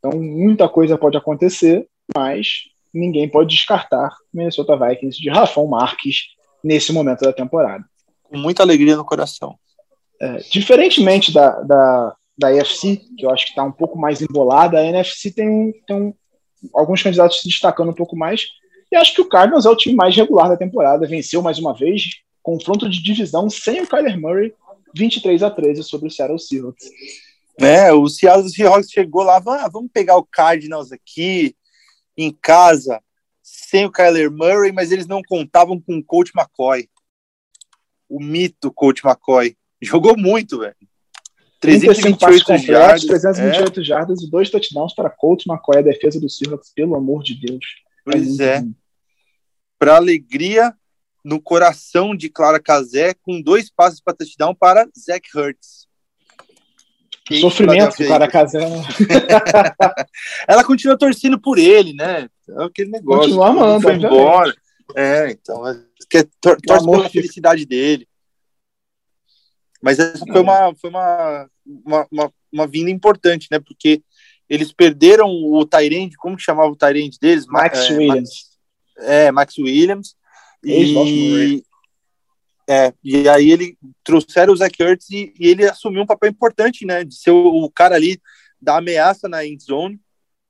Então, muita coisa pode acontecer, mas ninguém pode descartar Minnesota Vikings de Rafão Marques nesse momento da temporada. Com muita alegria no coração. É, diferentemente da, da, da A F C, que eu acho que está um pouco mais embolada, a N F C tem, tem um, alguns candidatos se destacando um pouco mais, e acho que o Cardinals é o time mais regular da temporada, venceu mais uma vez, confronto de divisão sem o Kyler Murray, vinte e três a treze sobre o Seattle Seahawks. É, o Seattle Seahawks chegou lá, ah, vamos pegar o Cardinals aqui, em casa, sem o Kyler Murray, mas eles não contavam com o Colt McCoy. O mito Colt McCoy. Jogou muito, velho. trezentos e vinte e oito jardas. trezentos e vinte e oito é. jardas e dois touchdowns para Colt McCoy, a defesa do Seahawks, pelo amor de Deus. Pois é. é. Para alegria no coração de Clara Cazé, com dois passes para touchdown para Zach Ertz. Sofrimento do Clara Cazé. Ela continua torcendo por ele, né? É aquele negócio. Continua amando, foi embora. É, então, quer tor torce pela felicidade dele. Mas essa foi, uma, foi uma, uma, uma, uma vinda importante, né? Porque eles perderam o Tyrande, como que chamava o Tyrande deles? Max é, Williams. Max, é, Max Williams. E, é, e aí ele trouxeram o Zach Ertz e, e ele assumiu um papel importante, né? De ser o, o cara ali da ameaça na end zone.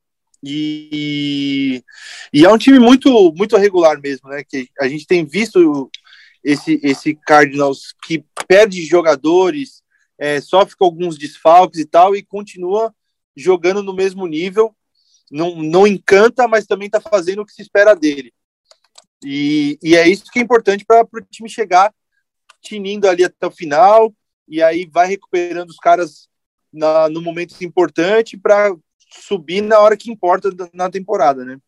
E, e é um time muito, muito regular mesmo, né? Que a gente tem visto esse, esse Cardinals que perde jogadores, é, sofre com alguns desfalques e tal, e continua jogando no mesmo nível, não, não encanta, mas também está fazendo o que se espera dele. E, e é isso que é importante para o time chegar tinindo ali até o final, e aí vai recuperando os caras na, no momento importante para subir na hora que importa na temporada, né?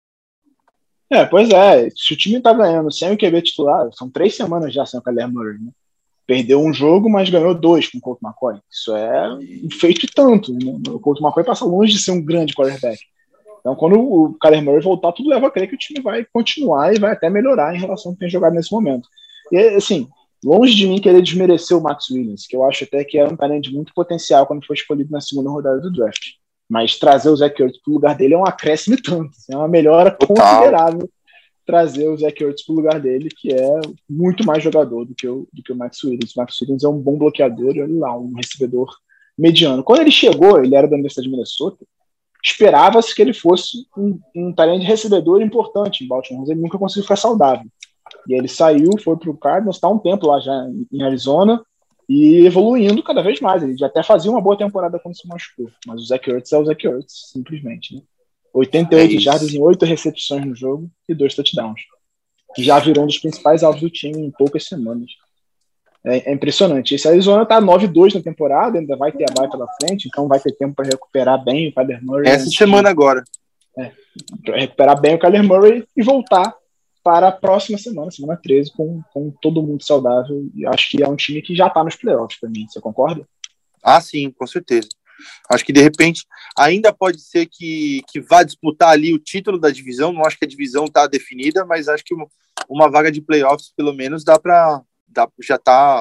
É, pois é, se o time tá ganhando sem o Q B titular, são três semanas já sem o Kyler Murray, né? Perdeu um jogo, mas ganhou dois com o Colt McCoy. Isso é um feito e tanto, né? O Colt McCoy passa longe de ser um grande quarterback. Então, quando o Kyler Murray voltar, tudo leva a crer que o time vai continuar e vai até melhorar em relação ao que tem jogado nesse momento. E, assim, longe de mim querer desmerecer o Max Williams, que eu acho até que é um talento de muito potencial quando foi escolhido na segunda rodada do draft. Mas trazer o Zach Ertz para o lugar dele é um acréscimo e tanto. É uma melhora considerável trazer o Zach Ertz para o lugar dele, que é muito mais jogador do que, o, do que o Max Williams. O Max Williams é um bom bloqueador e, olha lá, um recebedor mediano. Quando ele chegou, ele era da Universidade de Minnesota, esperava-se que ele fosse um, um talento de recebedor importante em Baltimore, mas ele nunca conseguiu ficar saudável. E ele saiu, foi para o Cardinals, está um tempo lá já em Arizona, e evoluindo cada vez mais. Ele já até fazia uma boa temporada quando se machucou. Mas o Zach Ertz é o Zach Ertz, simplesmente. Né? oitenta e oito é jardas em oito recepções no jogo e dois touchdowns. Que já virou um dos principais alvos do time em poucas semanas. É, é impressionante. Esse Arizona está nove a dois na temporada, ainda vai ter a bye pela frente, então vai ter tempo para recuperar bem o Kyler Murray. Essa semana de... agora. É, recuperar bem o Kyler Murray e voltar para a próxima semana, semana treze, com, com todo mundo saudável. E acho que é um time que já está nos playoffs para mim. Você concorda? Ah, sim, com certeza. Acho que, de repente, ainda pode ser que, que vá disputar ali o título da divisão. Não acho que a divisão está definida, mas acho que uma vaga de playoffs, pelo menos, dá para dá, já está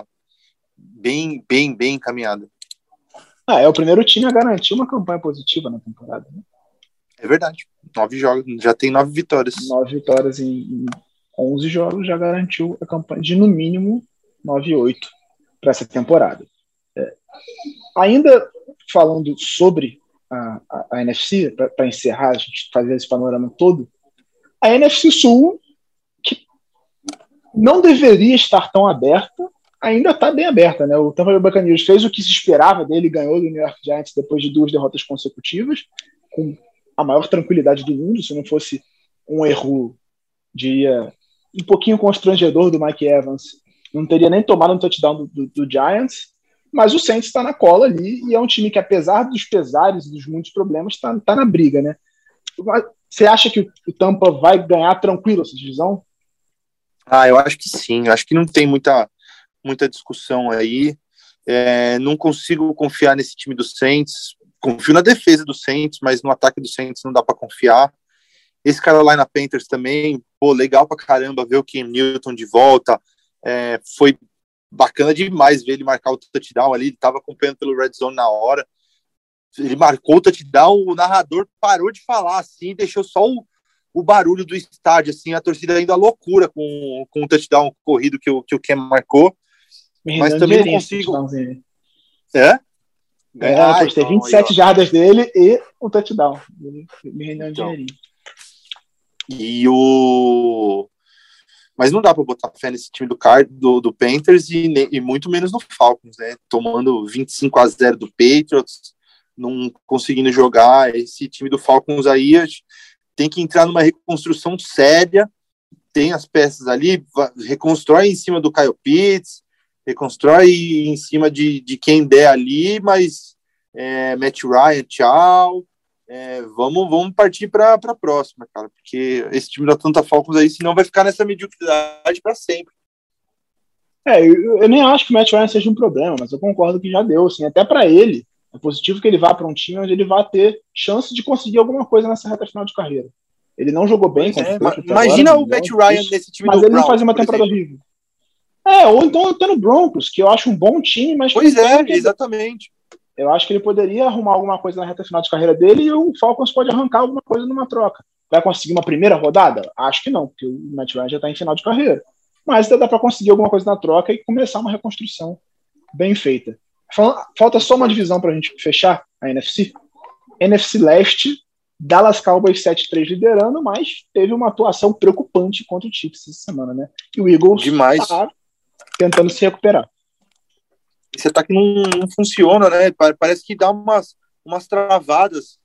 bem, bem, bem encaminhada. Ah, é o primeiro time a garantir uma campanha positiva na temporada, né? É verdade. Nove jogos, já tem nove vitórias. Nove vitórias em, em onze jogos, já garantiu a campanha de, no mínimo, nove a oito para essa temporada. É. Ainda falando sobre a, a, a N F C, para encerrar, a gente fazer esse panorama todo, a N F C Sul, que não deveria estar tão aberta, ainda está bem aberta, né? O Tampa Bay Buccaneers fez o que se esperava dele, ganhou do New York Giants depois de duas derrotas consecutivas, com a maior tranquilidade do mundo. Se não fosse um erro de uh, um pouquinho constrangedor do Mike Evans, não teria nem tomado um touchdown do, do, do Giants. Mas o Saints está na cola ali e é um time que, apesar dos pesares e dos muitos problemas, está tá na briga, né? Você acha que o Tampa vai ganhar tranquilo essa divisão? Ah, eu acho que sim. Eu acho que não tem muita, muita discussão aí. É, não consigo confiar nesse time do Saints. Confio na defesa do Saints, mas no ataque do Saints não dá para confiar. Esse Carolina Panthers também, pô, legal pra caramba ver o Cam Newton de volta. É, foi bacana demais ver ele marcar o touchdown ali, ele estava acompanhando pelo Red Zone na hora. ele marcou o touchdown, o narrador parou de falar, assim, deixou só o, o barulho do estádio, assim, a torcida ainda loucura com, com o touchdown corrido que o, que o Cam marcou, Me mas também não consigo... É? É, ah, postei então, vinte e sete jardas dele e um touchdown. Me rendeu um então. dinheirinho. E o... Mas não dá para botar fé nesse time do, Card, do, do Panthers e, e muito menos no Falcons, né? Tomando vinte e cinco a zero do Patriots, não conseguindo jogar. Esse time do Falcons aí tem que entrar numa reconstrução séria. Tem as peças ali, reconstrói em cima do Kyle Pitts, reconstrói em cima de, de quem der ali, mas é, Matt Ryan, tchau. É, vamos, vamos partir para a próxima, cara, porque esse time da Atlanta Falcons aí, senão vai ficar nessa mediocridade para sempre. É, eu, eu nem acho que o Matt Ryan seja um problema, mas eu concordo que já deu, assim, até para ele, é positivo que ele vá para um time onde ele vai ter chance de conseguir alguma coisa nessa reta final de carreira. Ele não jogou bem. É, ma- imagina agora, o Matt Ryan isso, nesse time mas do ele Browns, não faz uma temporada horrível. É, ou então até no Broncos, que eu acho um bom time, mas... Pois é, exatamente. Eu acho que ele poderia arrumar alguma coisa na reta final de carreira dele e o Falcons pode arrancar alguma coisa numa troca. Vai conseguir uma primeira rodada? Acho que não, porque o Matt Ryan já está em final de carreira. Mas dá para conseguir alguma coisa na troca e começar uma reconstrução bem feita. Falta só uma divisão para a gente fechar a N F C. N F C Leste, Dallas Cowboys sete a três liderando, mas teve uma atuação preocupante contra o Chiefs essa semana, né? E o Eagles está tentando se recuperar. Esse ataque não, não funciona, né? Parece que dá umas, umas travadas.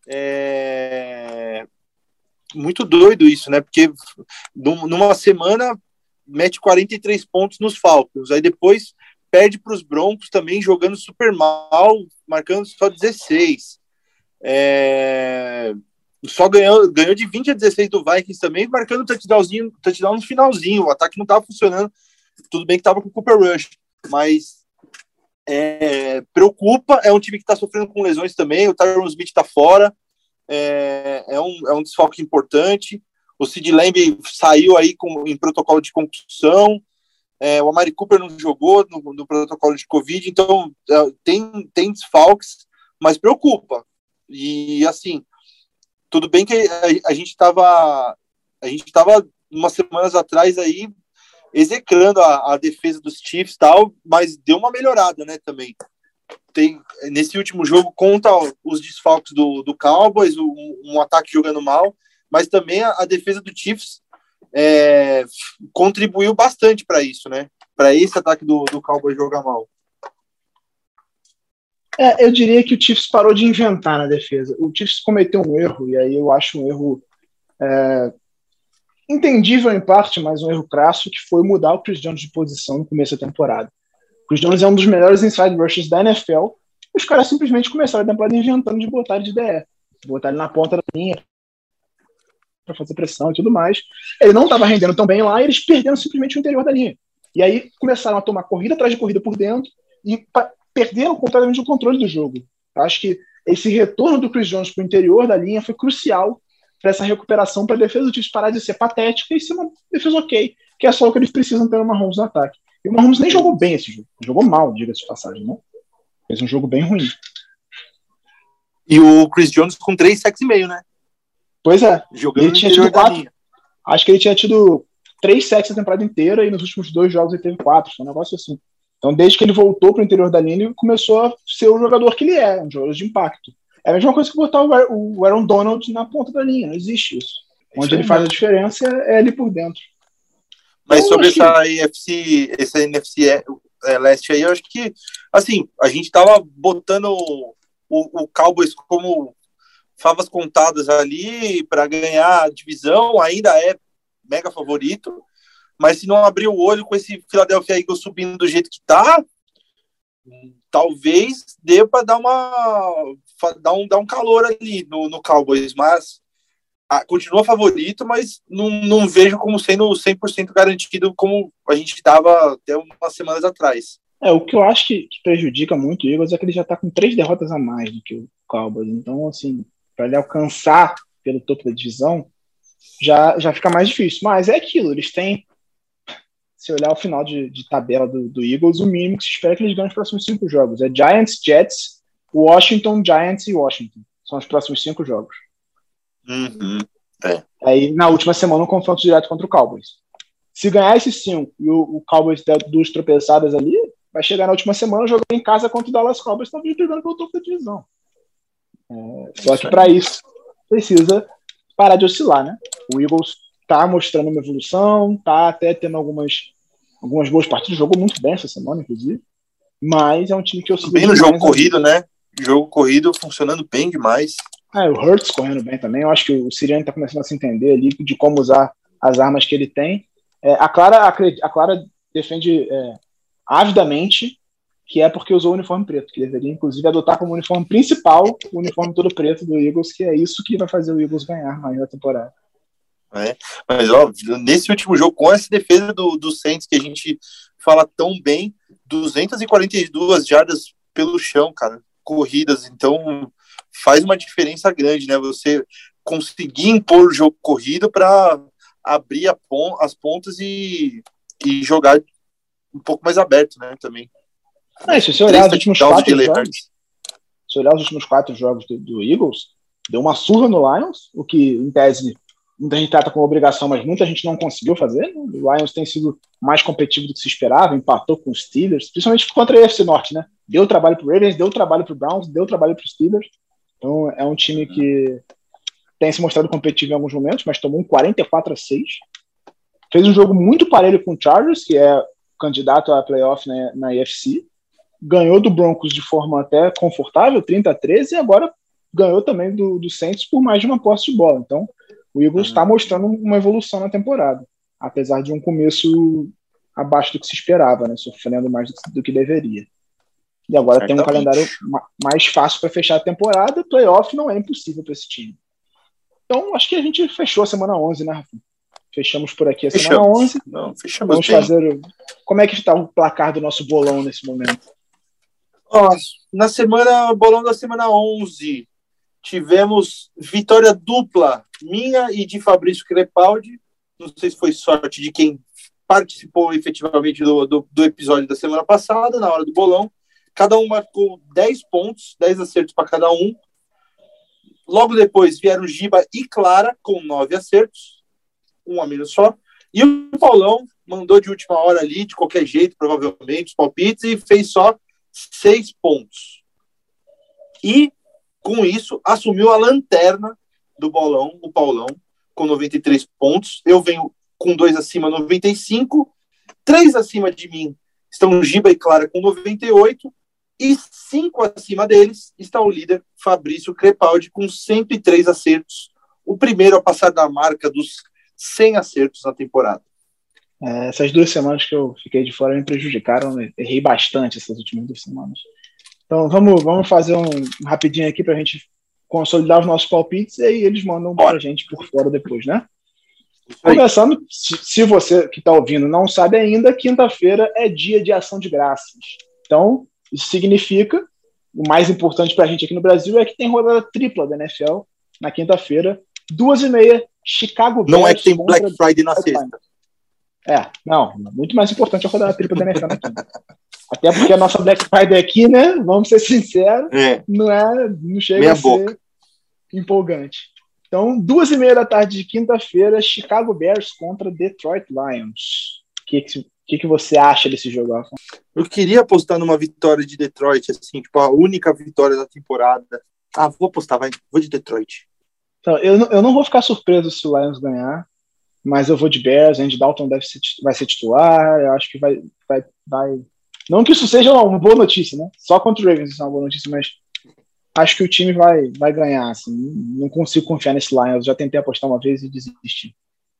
É... Muito doido isso, né? Porque numa semana mete quarenta e três pontos nos Falcons, aí depois perde para os Broncos também, jogando super mal, marcando só dezesseis. É... Só ganhou, ganhou de vinte a dezesseis do Vikings também, marcando touchdownzinho, touchdown no finalzinho. O ataque não estava funcionando. Tudo bem que estava com o Cooper Rush, mas É, preocupa, é um time que está sofrendo com lesões também, o Tyron Smith está fora, é, é, um, é um desfalque importante, o Sid Lamb saiu aí com, em protocolo de concussão, é, o Amari Cooper não jogou no, no protocolo de Covid, então é, tem, tem desfalques, mas preocupa, e assim, tudo bem que a, a gente estava a gente estava umas semanas atrás aí execrando a, a defesa dos Chiefs e tal, mas deu uma melhorada, né, também. Tem, nesse último jogo, conta os desfalques do, do Cowboys, um, um ataque jogando mal, mas também a, a defesa do Chiefs é, contribuiu bastante para isso, né, para esse ataque do, do Cowboys jogar mal. É, eu diria que o Chiefs parou de inventar na defesa. O Chiefs cometeu um erro, e aí eu acho um erro... É, entendível em parte, mas um erro crasso, que foi mudar o Chris Jones de posição no começo da temporada. O Chris Jones é um dos melhores inside rushers da N F L, e os caras simplesmente começaram a temporada inventando de botar ele de D E, botar ele na ponta da linha para fazer pressão e tudo mais. Ele não estava rendendo tão bem lá, e eles perderam simplesmente o interior da linha. E aí começaram a tomar corrida atrás de corrida por dentro e perderam completamente o controle do jogo. Eu acho que esse retorno do Chris Jones para o interior da linha foi crucial para essa recuperação, para a defesa do Chiefs parar de ser patética e ser uma defesa ok, que é só o que eles precisam ter no Mahomes no ataque. E o Mahomes nem jogou bem esse jogo, jogou mal, diga-se de passagem, né? Fez um jogo bem ruim. E o Chris Jones com três sacks e meio, né? Pois é. Jogando ele tinha tido quatro. Acho que ele tinha tido três sacks a temporada inteira e nos últimos dois jogos ele teve quatro. Foi um negócio assim. Então, desde que ele voltou para o interior da linha, ele começou a ser o jogador que ele é, um jogador de impacto. É a mesma coisa que botar o Aaron Donald na ponta da linha, não existe isso. Onde ele faz a diferença é ali por dentro. Mas então, sobre essa que... N F C, essa N F C é, leste aí, eu acho que, assim, a gente tava botando o, o, o Cowboys como favas contadas ali para ganhar a divisão, ainda é mega favorito, mas se não abrir o olho com esse Philadelphia Eagles subindo do jeito que tá, talvez dê para dar uma dar um, dar um calor ali no, no Cowboys, mas ah, continua favorito, mas não, não vejo como sendo cem por cento garantido como a gente dava até umas semanas atrás. É, o que eu acho que, que prejudica muito o Eagles é que ele já tá com três derrotas a mais do que o Cowboys, então assim, para ele alcançar pelo topo da divisão já, já fica mais difícil, mas é aquilo, eles têm, se olhar o final de, de tabela do, do Eagles, o mínimo que se espera é que eles ganhem os próximos cinco jogos. É Giants, Jets, Washington, Giants e Washington. São os próximos cinco jogos. Uhum. É. Aí, na última semana, um confronto direto contra o Cowboys. Se ganhar esses cinco e o, o Cowboys der duas tropeçadas ali, vai chegar na última semana jogando em casa contra o Dallas Cowboys, talvez brigando pelo topo da divisão. É, só que para isso precisa parar de oscilar, né? O Eagles tá mostrando uma evolução, tá até tendo algumas, algumas boas partidas, jogou muito bem essa semana, inclusive, mas é um time que oscila bem no jogo corrido, né? Jogo corrido funcionando bem demais. É, o Hurts correndo bem também. Eu acho que o Sirianni tá começando a se entender ali de como usar as armas que ele tem. É, a, Clara, a Clara defende é, avidamente que é porque usou o uniforme preto, que deveria, inclusive, adotar como uniforme principal o uniforme todo preto do Eagles, que é isso que vai fazer o Eagles ganhar mais na temporada. É, mas, ó, nesse último jogo, com essa defesa do, do Saints, que a gente fala tão bem, duzentas e quarenta e duas jardas pelo chão, cara, corridas, então faz uma diferença grande, né? Você conseguir impor o jogo corrido para abrir a pon- as pontas e, e jogar um pouco mais aberto, né? Também. É, se você olhar os últimos quatro jogos, se olhar os últimos quatro jogos do, do Eagles, deu uma surra no Lions, o que, em tese, muita gente trata como obrigação, mas muita gente não conseguiu fazer. Né? O Lions tem sido mais competitivo do que se esperava, empatou com os Steelers, principalmente contra a A F C Norte, né? Deu trabalho pro Ravens, deu trabalho pro Browns, deu trabalho pro Steelers. Então é um time que tem se mostrado competitivo em alguns momentos, mas tomou um quarenta e quatro a seis. Fez um jogo muito parelho com o Chargers, que é candidato a playoff na, na A F C. Ganhou do Broncos de forma até confortável, trinta a treze, e agora ganhou também do, do Saints por mais de uma posse de bola. Então o Eagles está mostrando uma evolução na temporada, apesar de um começo abaixo do que se esperava, né? Sofrendo mais do que, do que deveria. E agora Certamente. Tem um calendário mais fácil para fechar a temporada. Playoff não é impossível para esse time. Então, acho que a gente fechou a semana onze, né, Rafa? Fechamos por aqui a fechamos. semana onze. Não, fechamos Vamos bem. fazer. Como é que está o placar do nosso bolão nesse momento? Ó, na semana, bolão da semana onze, tivemos vitória dupla, minha e de Fabrício Crepaldi. Não sei se foi sorte de quem participou efetivamente do, do, do episódio da semana passada, na hora do bolão. Cada um marcou dez pontos, dez acertos para cada um. Logo depois vieram Giba e Clara com nove acertos, um a menos só. E o Paulão mandou de última hora ali, de qualquer jeito, provavelmente, os palpites, e fez só seis pontos. E, com isso, assumiu a lanterna do bolão, o Paulão, com noventa e três pontos. Eu venho com dois acima, noventa e cinco. Três acima de mim estão Giba e Clara com noventa e oito. E cinco acima deles está o líder Fabrício Crepaldi com cento e três acertos, o primeiro a passar da marca dos cem acertos na temporada. É, essas duas semanas que eu fiquei de fora me prejudicaram, né? Errei bastante essas últimas duas semanas. Então vamos, vamos fazer um, um rapidinho aqui para a gente consolidar os nossos palpites e aí eles mandam para a gente por fora depois, né? Começando, se, se você que está ouvindo não sabe ainda, quinta-feira é dia de ação de graças. Então, isso significa, o mais importante para a gente aqui no Brasil é que tem rodada tripla da N F L na quinta-feira, duas e meia, Chicago Bears. Não é que tem Black Friday na sexta. É, não, muito mais importante a rodada tripla da N F L na quinta. Até porque a nossa Black Friday aqui, né, vamos ser sinceros, é. não, é, não chega Meia a boca. ser empolgante. Então, duas e meia da tarde de quinta-feira, Chicago Bears contra Detroit Lions. O que que O que, que você acha desse jogo, Rafa? Eu queria apostar numa vitória de Detroit, assim, tipo, a única vitória da temporada. Ah, vou apostar, vai, vou de Detroit. Então, eu, eu não vou ficar surpreso se o Lions ganhar, mas eu vou de Bears. Andy Dalton deve ser, vai ser titular, eu acho que vai, vai, vai... Não que isso seja uma boa notícia, né? Só contra o Ravens isso é uma boa notícia, mas acho que o time vai, vai ganhar, assim. Não consigo confiar nesse Lions, já tentei apostar uma vez e desisti.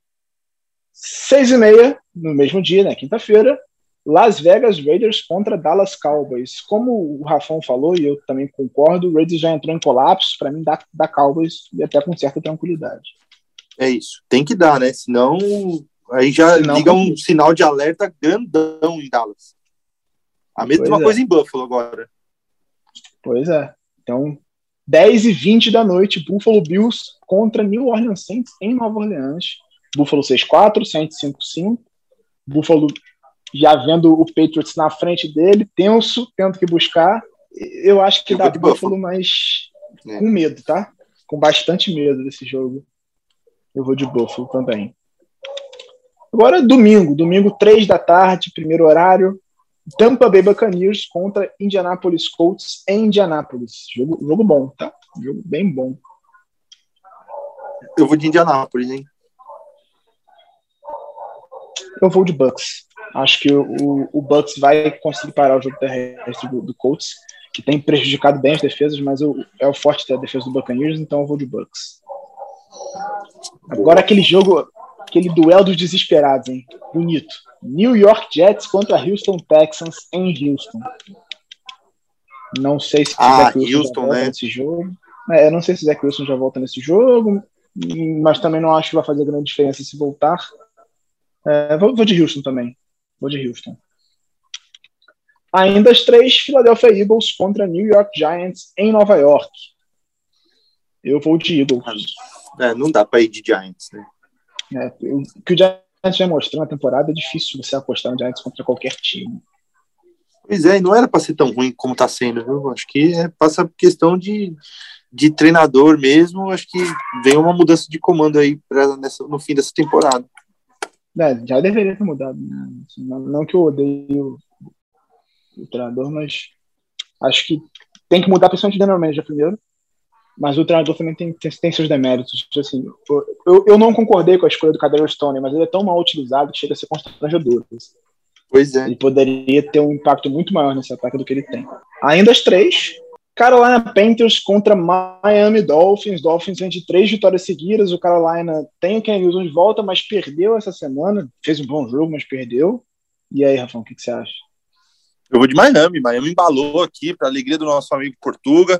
Seis e meia, no mesmo dia, na quinta-feira, Las Vegas Raiders contra Dallas Cowboys. Como o Rafão falou, e eu também concordo, o Raiders já entrou em colapso, para mim dá, dá Cowboys e até com certa tranquilidade. É isso, tem que dar, né? Senão, aí já Senão, liga um que... sinal de alerta grandão em Dallas. A mesma pois coisa é. em Buffalo agora. Pois é. Então, dez e vinte da noite, Buffalo Bills contra New Orleans Saints em Nova Orleans. Buffalo seis quatro, Saints cinco cinco. Buffalo já vendo o Patriots na frente dele, tenso, tendo que buscar. Eu acho que Eu dá vou de Buffalo, Buffalo. mas É. com medo, tá? Com bastante medo desse jogo. Eu vou de Buffalo também. Agora, domingo. Domingo, três da tarde, primeiro horário. Tampa Bay Buccaneers contra Indianapolis Colts em Indianapolis. Jogo, jogo bom, tá? Jogo bem bom. Eu vou de Indianápolis, hein? Eu vou de Bucks. Acho que o, o Bucks vai conseguir parar o jogo terrestre do, do Colts, que tem prejudicado bem as defesas, mas eu, é o forte da defesa do Buccaneers, então eu vou de Bucks. Agora aquele jogo, aquele duelo dos desesperados, hein? Bonito. New York Jets contra Houston Texans em Houston. Não sei se ah, Zach Wilson Houston, já volta né? nesse jogo. É, eu não sei se Zach Wilson já volta nesse jogo, mas também não acho que vai fazer grande diferença se voltar. É, vou, vou de Houston também. Vou de Houston. Ainda as três, Philadelphia Eagles contra New York Giants em Nova York. Eu vou de Eagles. É, não dá pra ir de Giants, né? É, o que o Giants já mostrou na temporada é difícil você apostar no Giants contra qualquer time. Pois é, e não era pra ser tão ruim como tá sendo, viu? Acho que é, passa por questão de, de treinador mesmo. Acho que vem uma mudança de comando aí pra nessa, no fim dessa temporada. É, já deveria ter mudado, né? Não, não que eu odeie o, o treinador, mas acho que tem que mudar principalmente o general manager primeiro, mas o treinador também tem, tem, tem seus deméritos. Assim, eu, eu não concordei com a escolha do Kadarius Toney, mas ele é tão mal utilizado que chega a ser constrangedor. Pois é. Ele poderia ter um impacto muito maior nesse ataque do que ele tem. Ainda as três, Carolina Panthers contra Miami Dolphins. Dolphins vem de três vitórias seguidas. O Carolina tem o Ken Newton de volta, mas perdeu essa semana. Fez um bom jogo, mas perdeu. E aí, Rafão, o que, que você acha? Eu vou de Miami. Miami embalou aqui para a alegria do nosso amigo Portuga.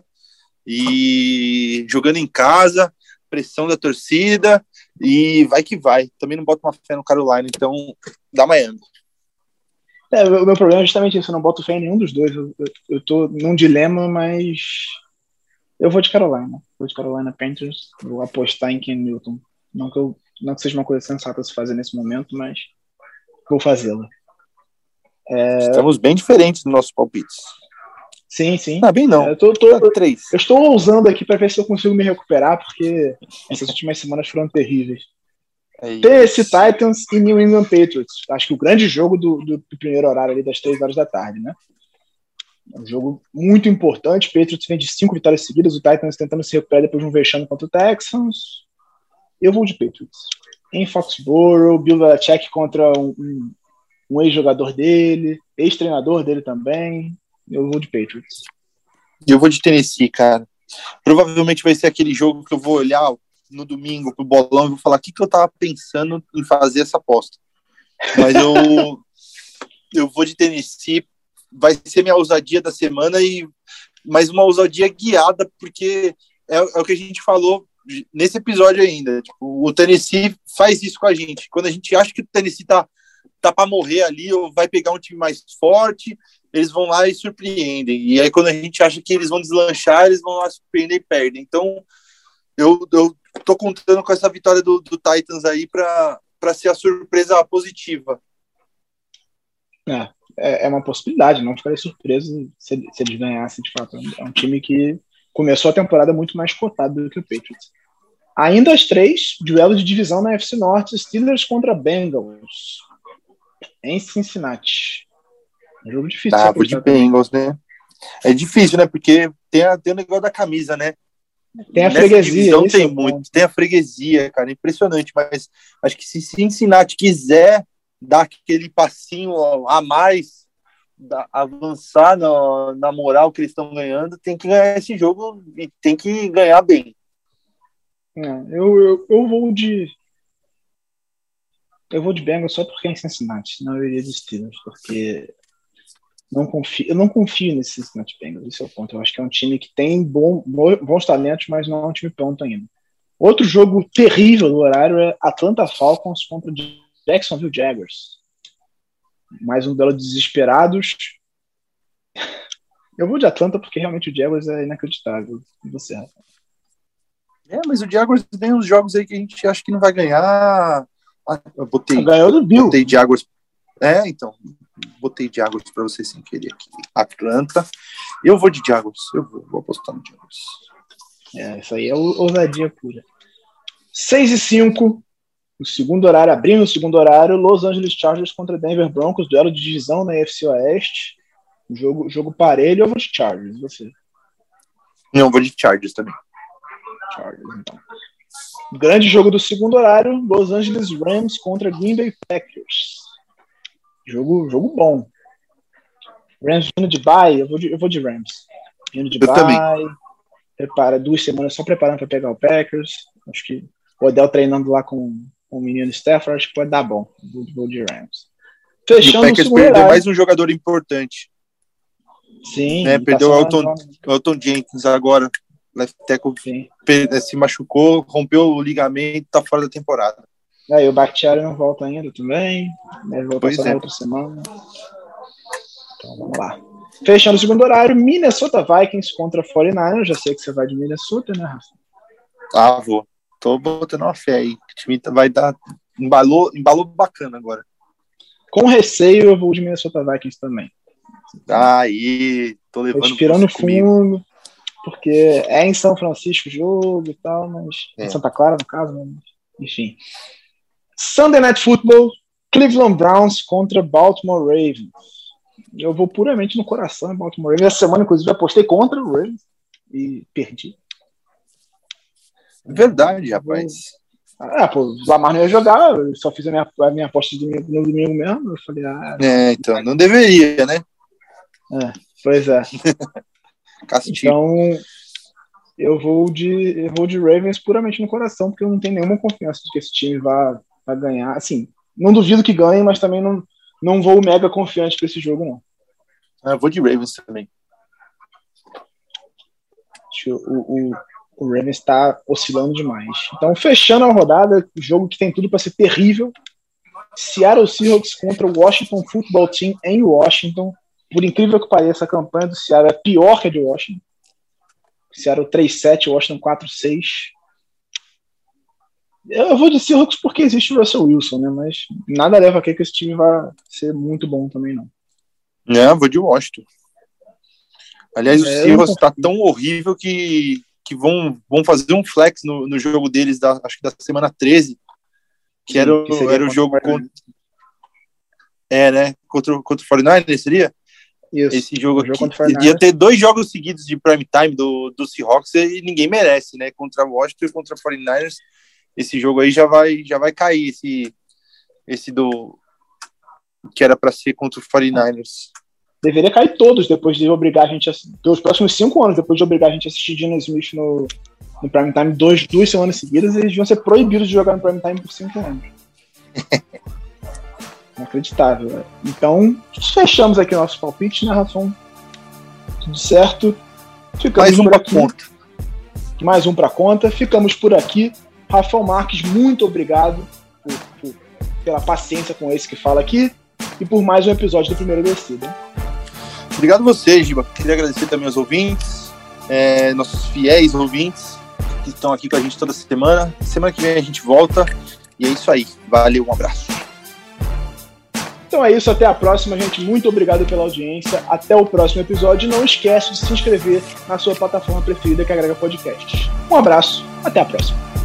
E jogando em casa, pressão da torcida. E vai que vai. Também não boto uma fé no Carolina, então dá Miami. É, o meu problema é justamente isso. Eu não boto fé em nenhum dos dois. Eu, eu, eu tô num dilema, mas eu vou de Carolina. Vou de Carolina Panthers. Vou apostar em Ken Newton. Não que, eu, não que seja uma coisa sensata a se fazer nesse momento, mas vou fazê-la. É... Estamos bem diferentes nos nossos palpites. Sim, sim. Ah, bem não. É, eu, tô, tô, ah, três. eu estou ousando aqui para ver se eu consigo me recuperar, porque essas últimas semanas foram terríveis. É Tennessee Titans e New England Patriots. Acho que o grande jogo do, do, do primeiro horário ali das três horas da tarde, né? É um jogo muito importante. Patriots vem de cinco vitórias seguidas. O Titans tentando se recuperar depois de um vexame contra o Texans. Eu vou de Patriots. Em Foxborough, Bill Belichick contra um, um, um ex-jogador dele, ex-treinador dele também. Eu vou de Patriots. Eu vou de Tennessee, cara. Provavelmente vai ser aquele jogo que eu vou olhar no domingo pro bolão e vou falar o que, que eu tava pensando em fazer essa aposta. Mas eu eu vou de Tennessee, vai ser minha ousadia da semana, e mas uma ousadia guiada, porque é, é o que a gente falou nesse episódio ainda. Tipo, o Tennessee faz isso com a gente. Quando a gente acha que o Tennessee tá, tá para morrer ali, ou vai pegar um time mais forte, eles vão lá e surpreendem. E aí quando a gente acha que eles vão deslanchar, eles vão lá surpreender e perdem. Então eu, eu tô contando com essa vitória do, do Titans aí para ser a surpresa positiva. É, é uma possibilidade, não ficaria surpreso se, se eles ganhassem, de fato. É um time que começou a temporada muito mais cotado do que o Patriots. Ainda as três, duelo de divisão na N F C Norte, Steelers contra Bengals, em Cincinnati. Um jogo difícil. Ah, vou de Bengals, né? É difícil, né? Porque tem, a, tem o negócio da camisa, né? Tem a Nessa freguesia. Divisão tem muito, tem a freguesia, cara, impressionante. Mas acho que se Cincinnati quiser dar aquele passinho a mais, da, avançar na, na moral que eles estão ganhando, tem que ganhar esse jogo e tem que ganhar bem. É, eu, eu, eu vou de. Eu vou de Bengals só porque é em Cincinnati, não eu iria de Steelers, porque não confio, eu não confio nesse Cincinnati Bengals, esse é o ponto. Eu acho que é um time que tem bom, bons talentos, mas não é um time pronto ainda. Outro jogo terrível do horário é Atlanta Falcons contra Jacksonville Jaguars. Mais um duelo de desesperados. Eu vou de Atlanta porque realmente o Jaguars é inacreditável. E você, Rafa? É, mas o Jaguars tem uns jogos aí que a gente acha que não vai ganhar. Ah, eu botei, Ganhou do Bill. Botei Jaguars. É, então. botei Jaguars para você sem querer aqui. Atlanta. Eu vou de Jaguars. Eu vou, vou apostar no Jaguars. É, isso aí é ousadia pura. seis e cinco, o segundo horário, abrindo o segundo horário, Los Angeles Chargers contra Denver Broncos, duelo de divisão na U F C Oeste. Jogo, jogo parelho, eu vou de Chargers, você? Não, eu vou de Chargers também. Chargers, então. Grande jogo do segundo horário, Los Angeles Rams contra Green Bay Packers. Jogo, jogo bom. Rams vindo de bye, eu vou de, eu vou de Rams. Vindo de eu bye, também. Prepara duas semanas só preparando para pegar o Packers. Acho que o Odell treinando lá com, com o menino Stafford, acho que pode dar bom. Vou, vou de Rams. Fechando e o Packers o perdeu horário. mais um jogador importante. Sim. Né? Perdeu o tá Elton, Elton Jenkins agora. Left tackle se machucou, rompeu o ligamento, tá fora da temporada. Aí o Bakhtiari não volta ainda também. Deve voltar Pois só é. na outra semana. Então vamos lá. Fechando o segundo horário, Minnesota Vikings contra quarenta e nine ers. Já sei que você vai de Minnesota, né, Rafa? Ah, vou. Tô botando uma fé aí. O time vai dar. Embalou, embalou bacana agora. Com receio, eu vou de Minnesota Vikings também. Aí, tô levando. Respirando fundo, porque é em São Francisco o jogo e tal, mas. É. Em Santa Clara, no caso, mas... enfim. Sunday Night Football, Cleveland Browns contra Baltimore Ravens. Eu vou puramente no coração em Baltimore Ravens. Essa semana, inclusive, eu apostei contra o Ravens e perdi. Verdade, rapaz. Ah, pô, o Lamar não ia jogar, eu só fiz a minha, a minha aposta de domingo, no domingo mesmo. Eu falei, ah. É, então, não deveria, né? É, pois é. Castigo. Então, eu vou, de, eu vou de Ravens puramente no coração, porque eu não tenho nenhuma confiança de que esse time vá, vá ganhar. Assim, não duvido que ganhe, mas também não, não vou mega confiante para esse jogo, não. Ah, eu vou de Ravens também. Acho que o, o, o Ravens está oscilando demais. Então, fechando a rodada, jogo que tem tudo para ser terrível. Seattle Seahawks contra o Washington Football Team em Washington. Por incrível que pareça, a campanha do Seattle é pior que a de Washington. Seattle três sete, Washington quatro seis. Eu vou de Seahawks porque existe o Russell Wilson, né? Mas nada leva a crer que esse time vai ser muito bom também, não. Não, eu vou de Washington. Aliás, o é, Seahawks está tão horrível que, que vão, vão fazer um flex no, no jogo deles, da, acho que da semana treze, que Sim, era, que era o jogo contra... É, né? Contra, contra o quarenta e nine ers, seria? Isso, esse jogo aqui ia ter dois jogos seguidos de prime time do, do Seahawks e ninguém merece, né? Contra o Washington e contra o quarenta e nine ers, esse jogo aí já vai, já vai cair, esse, esse do que era para ser contra o quarenta e nine ers. Deveria cair todos depois de obrigar a gente a, pelos próximos cinco anos, depois de obrigar a gente a assistir Geno Smith no, no prime time dois, duas semanas seguidas, eles deviam ser proibidos de jogar no prime time por cinco anos. Inacreditável, né? Então, fechamos aqui nossos palpites, né, Rafão? Tudo certo. Ficamos Mais um para conta. Mais um para conta. Ficamos por aqui. Rafael Marques, muito obrigado por, por, pela paciência com esse que fala aqui e por mais um episódio do Primeira Descida. Obrigado a você, Giba. Queria agradecer também aos ouvintes, é, nossos fiéis ouvintes que estão aqui com a gente toda semana. Semana que vem a gente volta e é isso aí. Valeu, um abraço. Então é isso, até a próxima, gente. Muito obrigado pela audiência. Até o próximo episódio. Não esquece de se inscrever na sua plataforma preferida que agrega podcasts. Um abraço, até a próxima.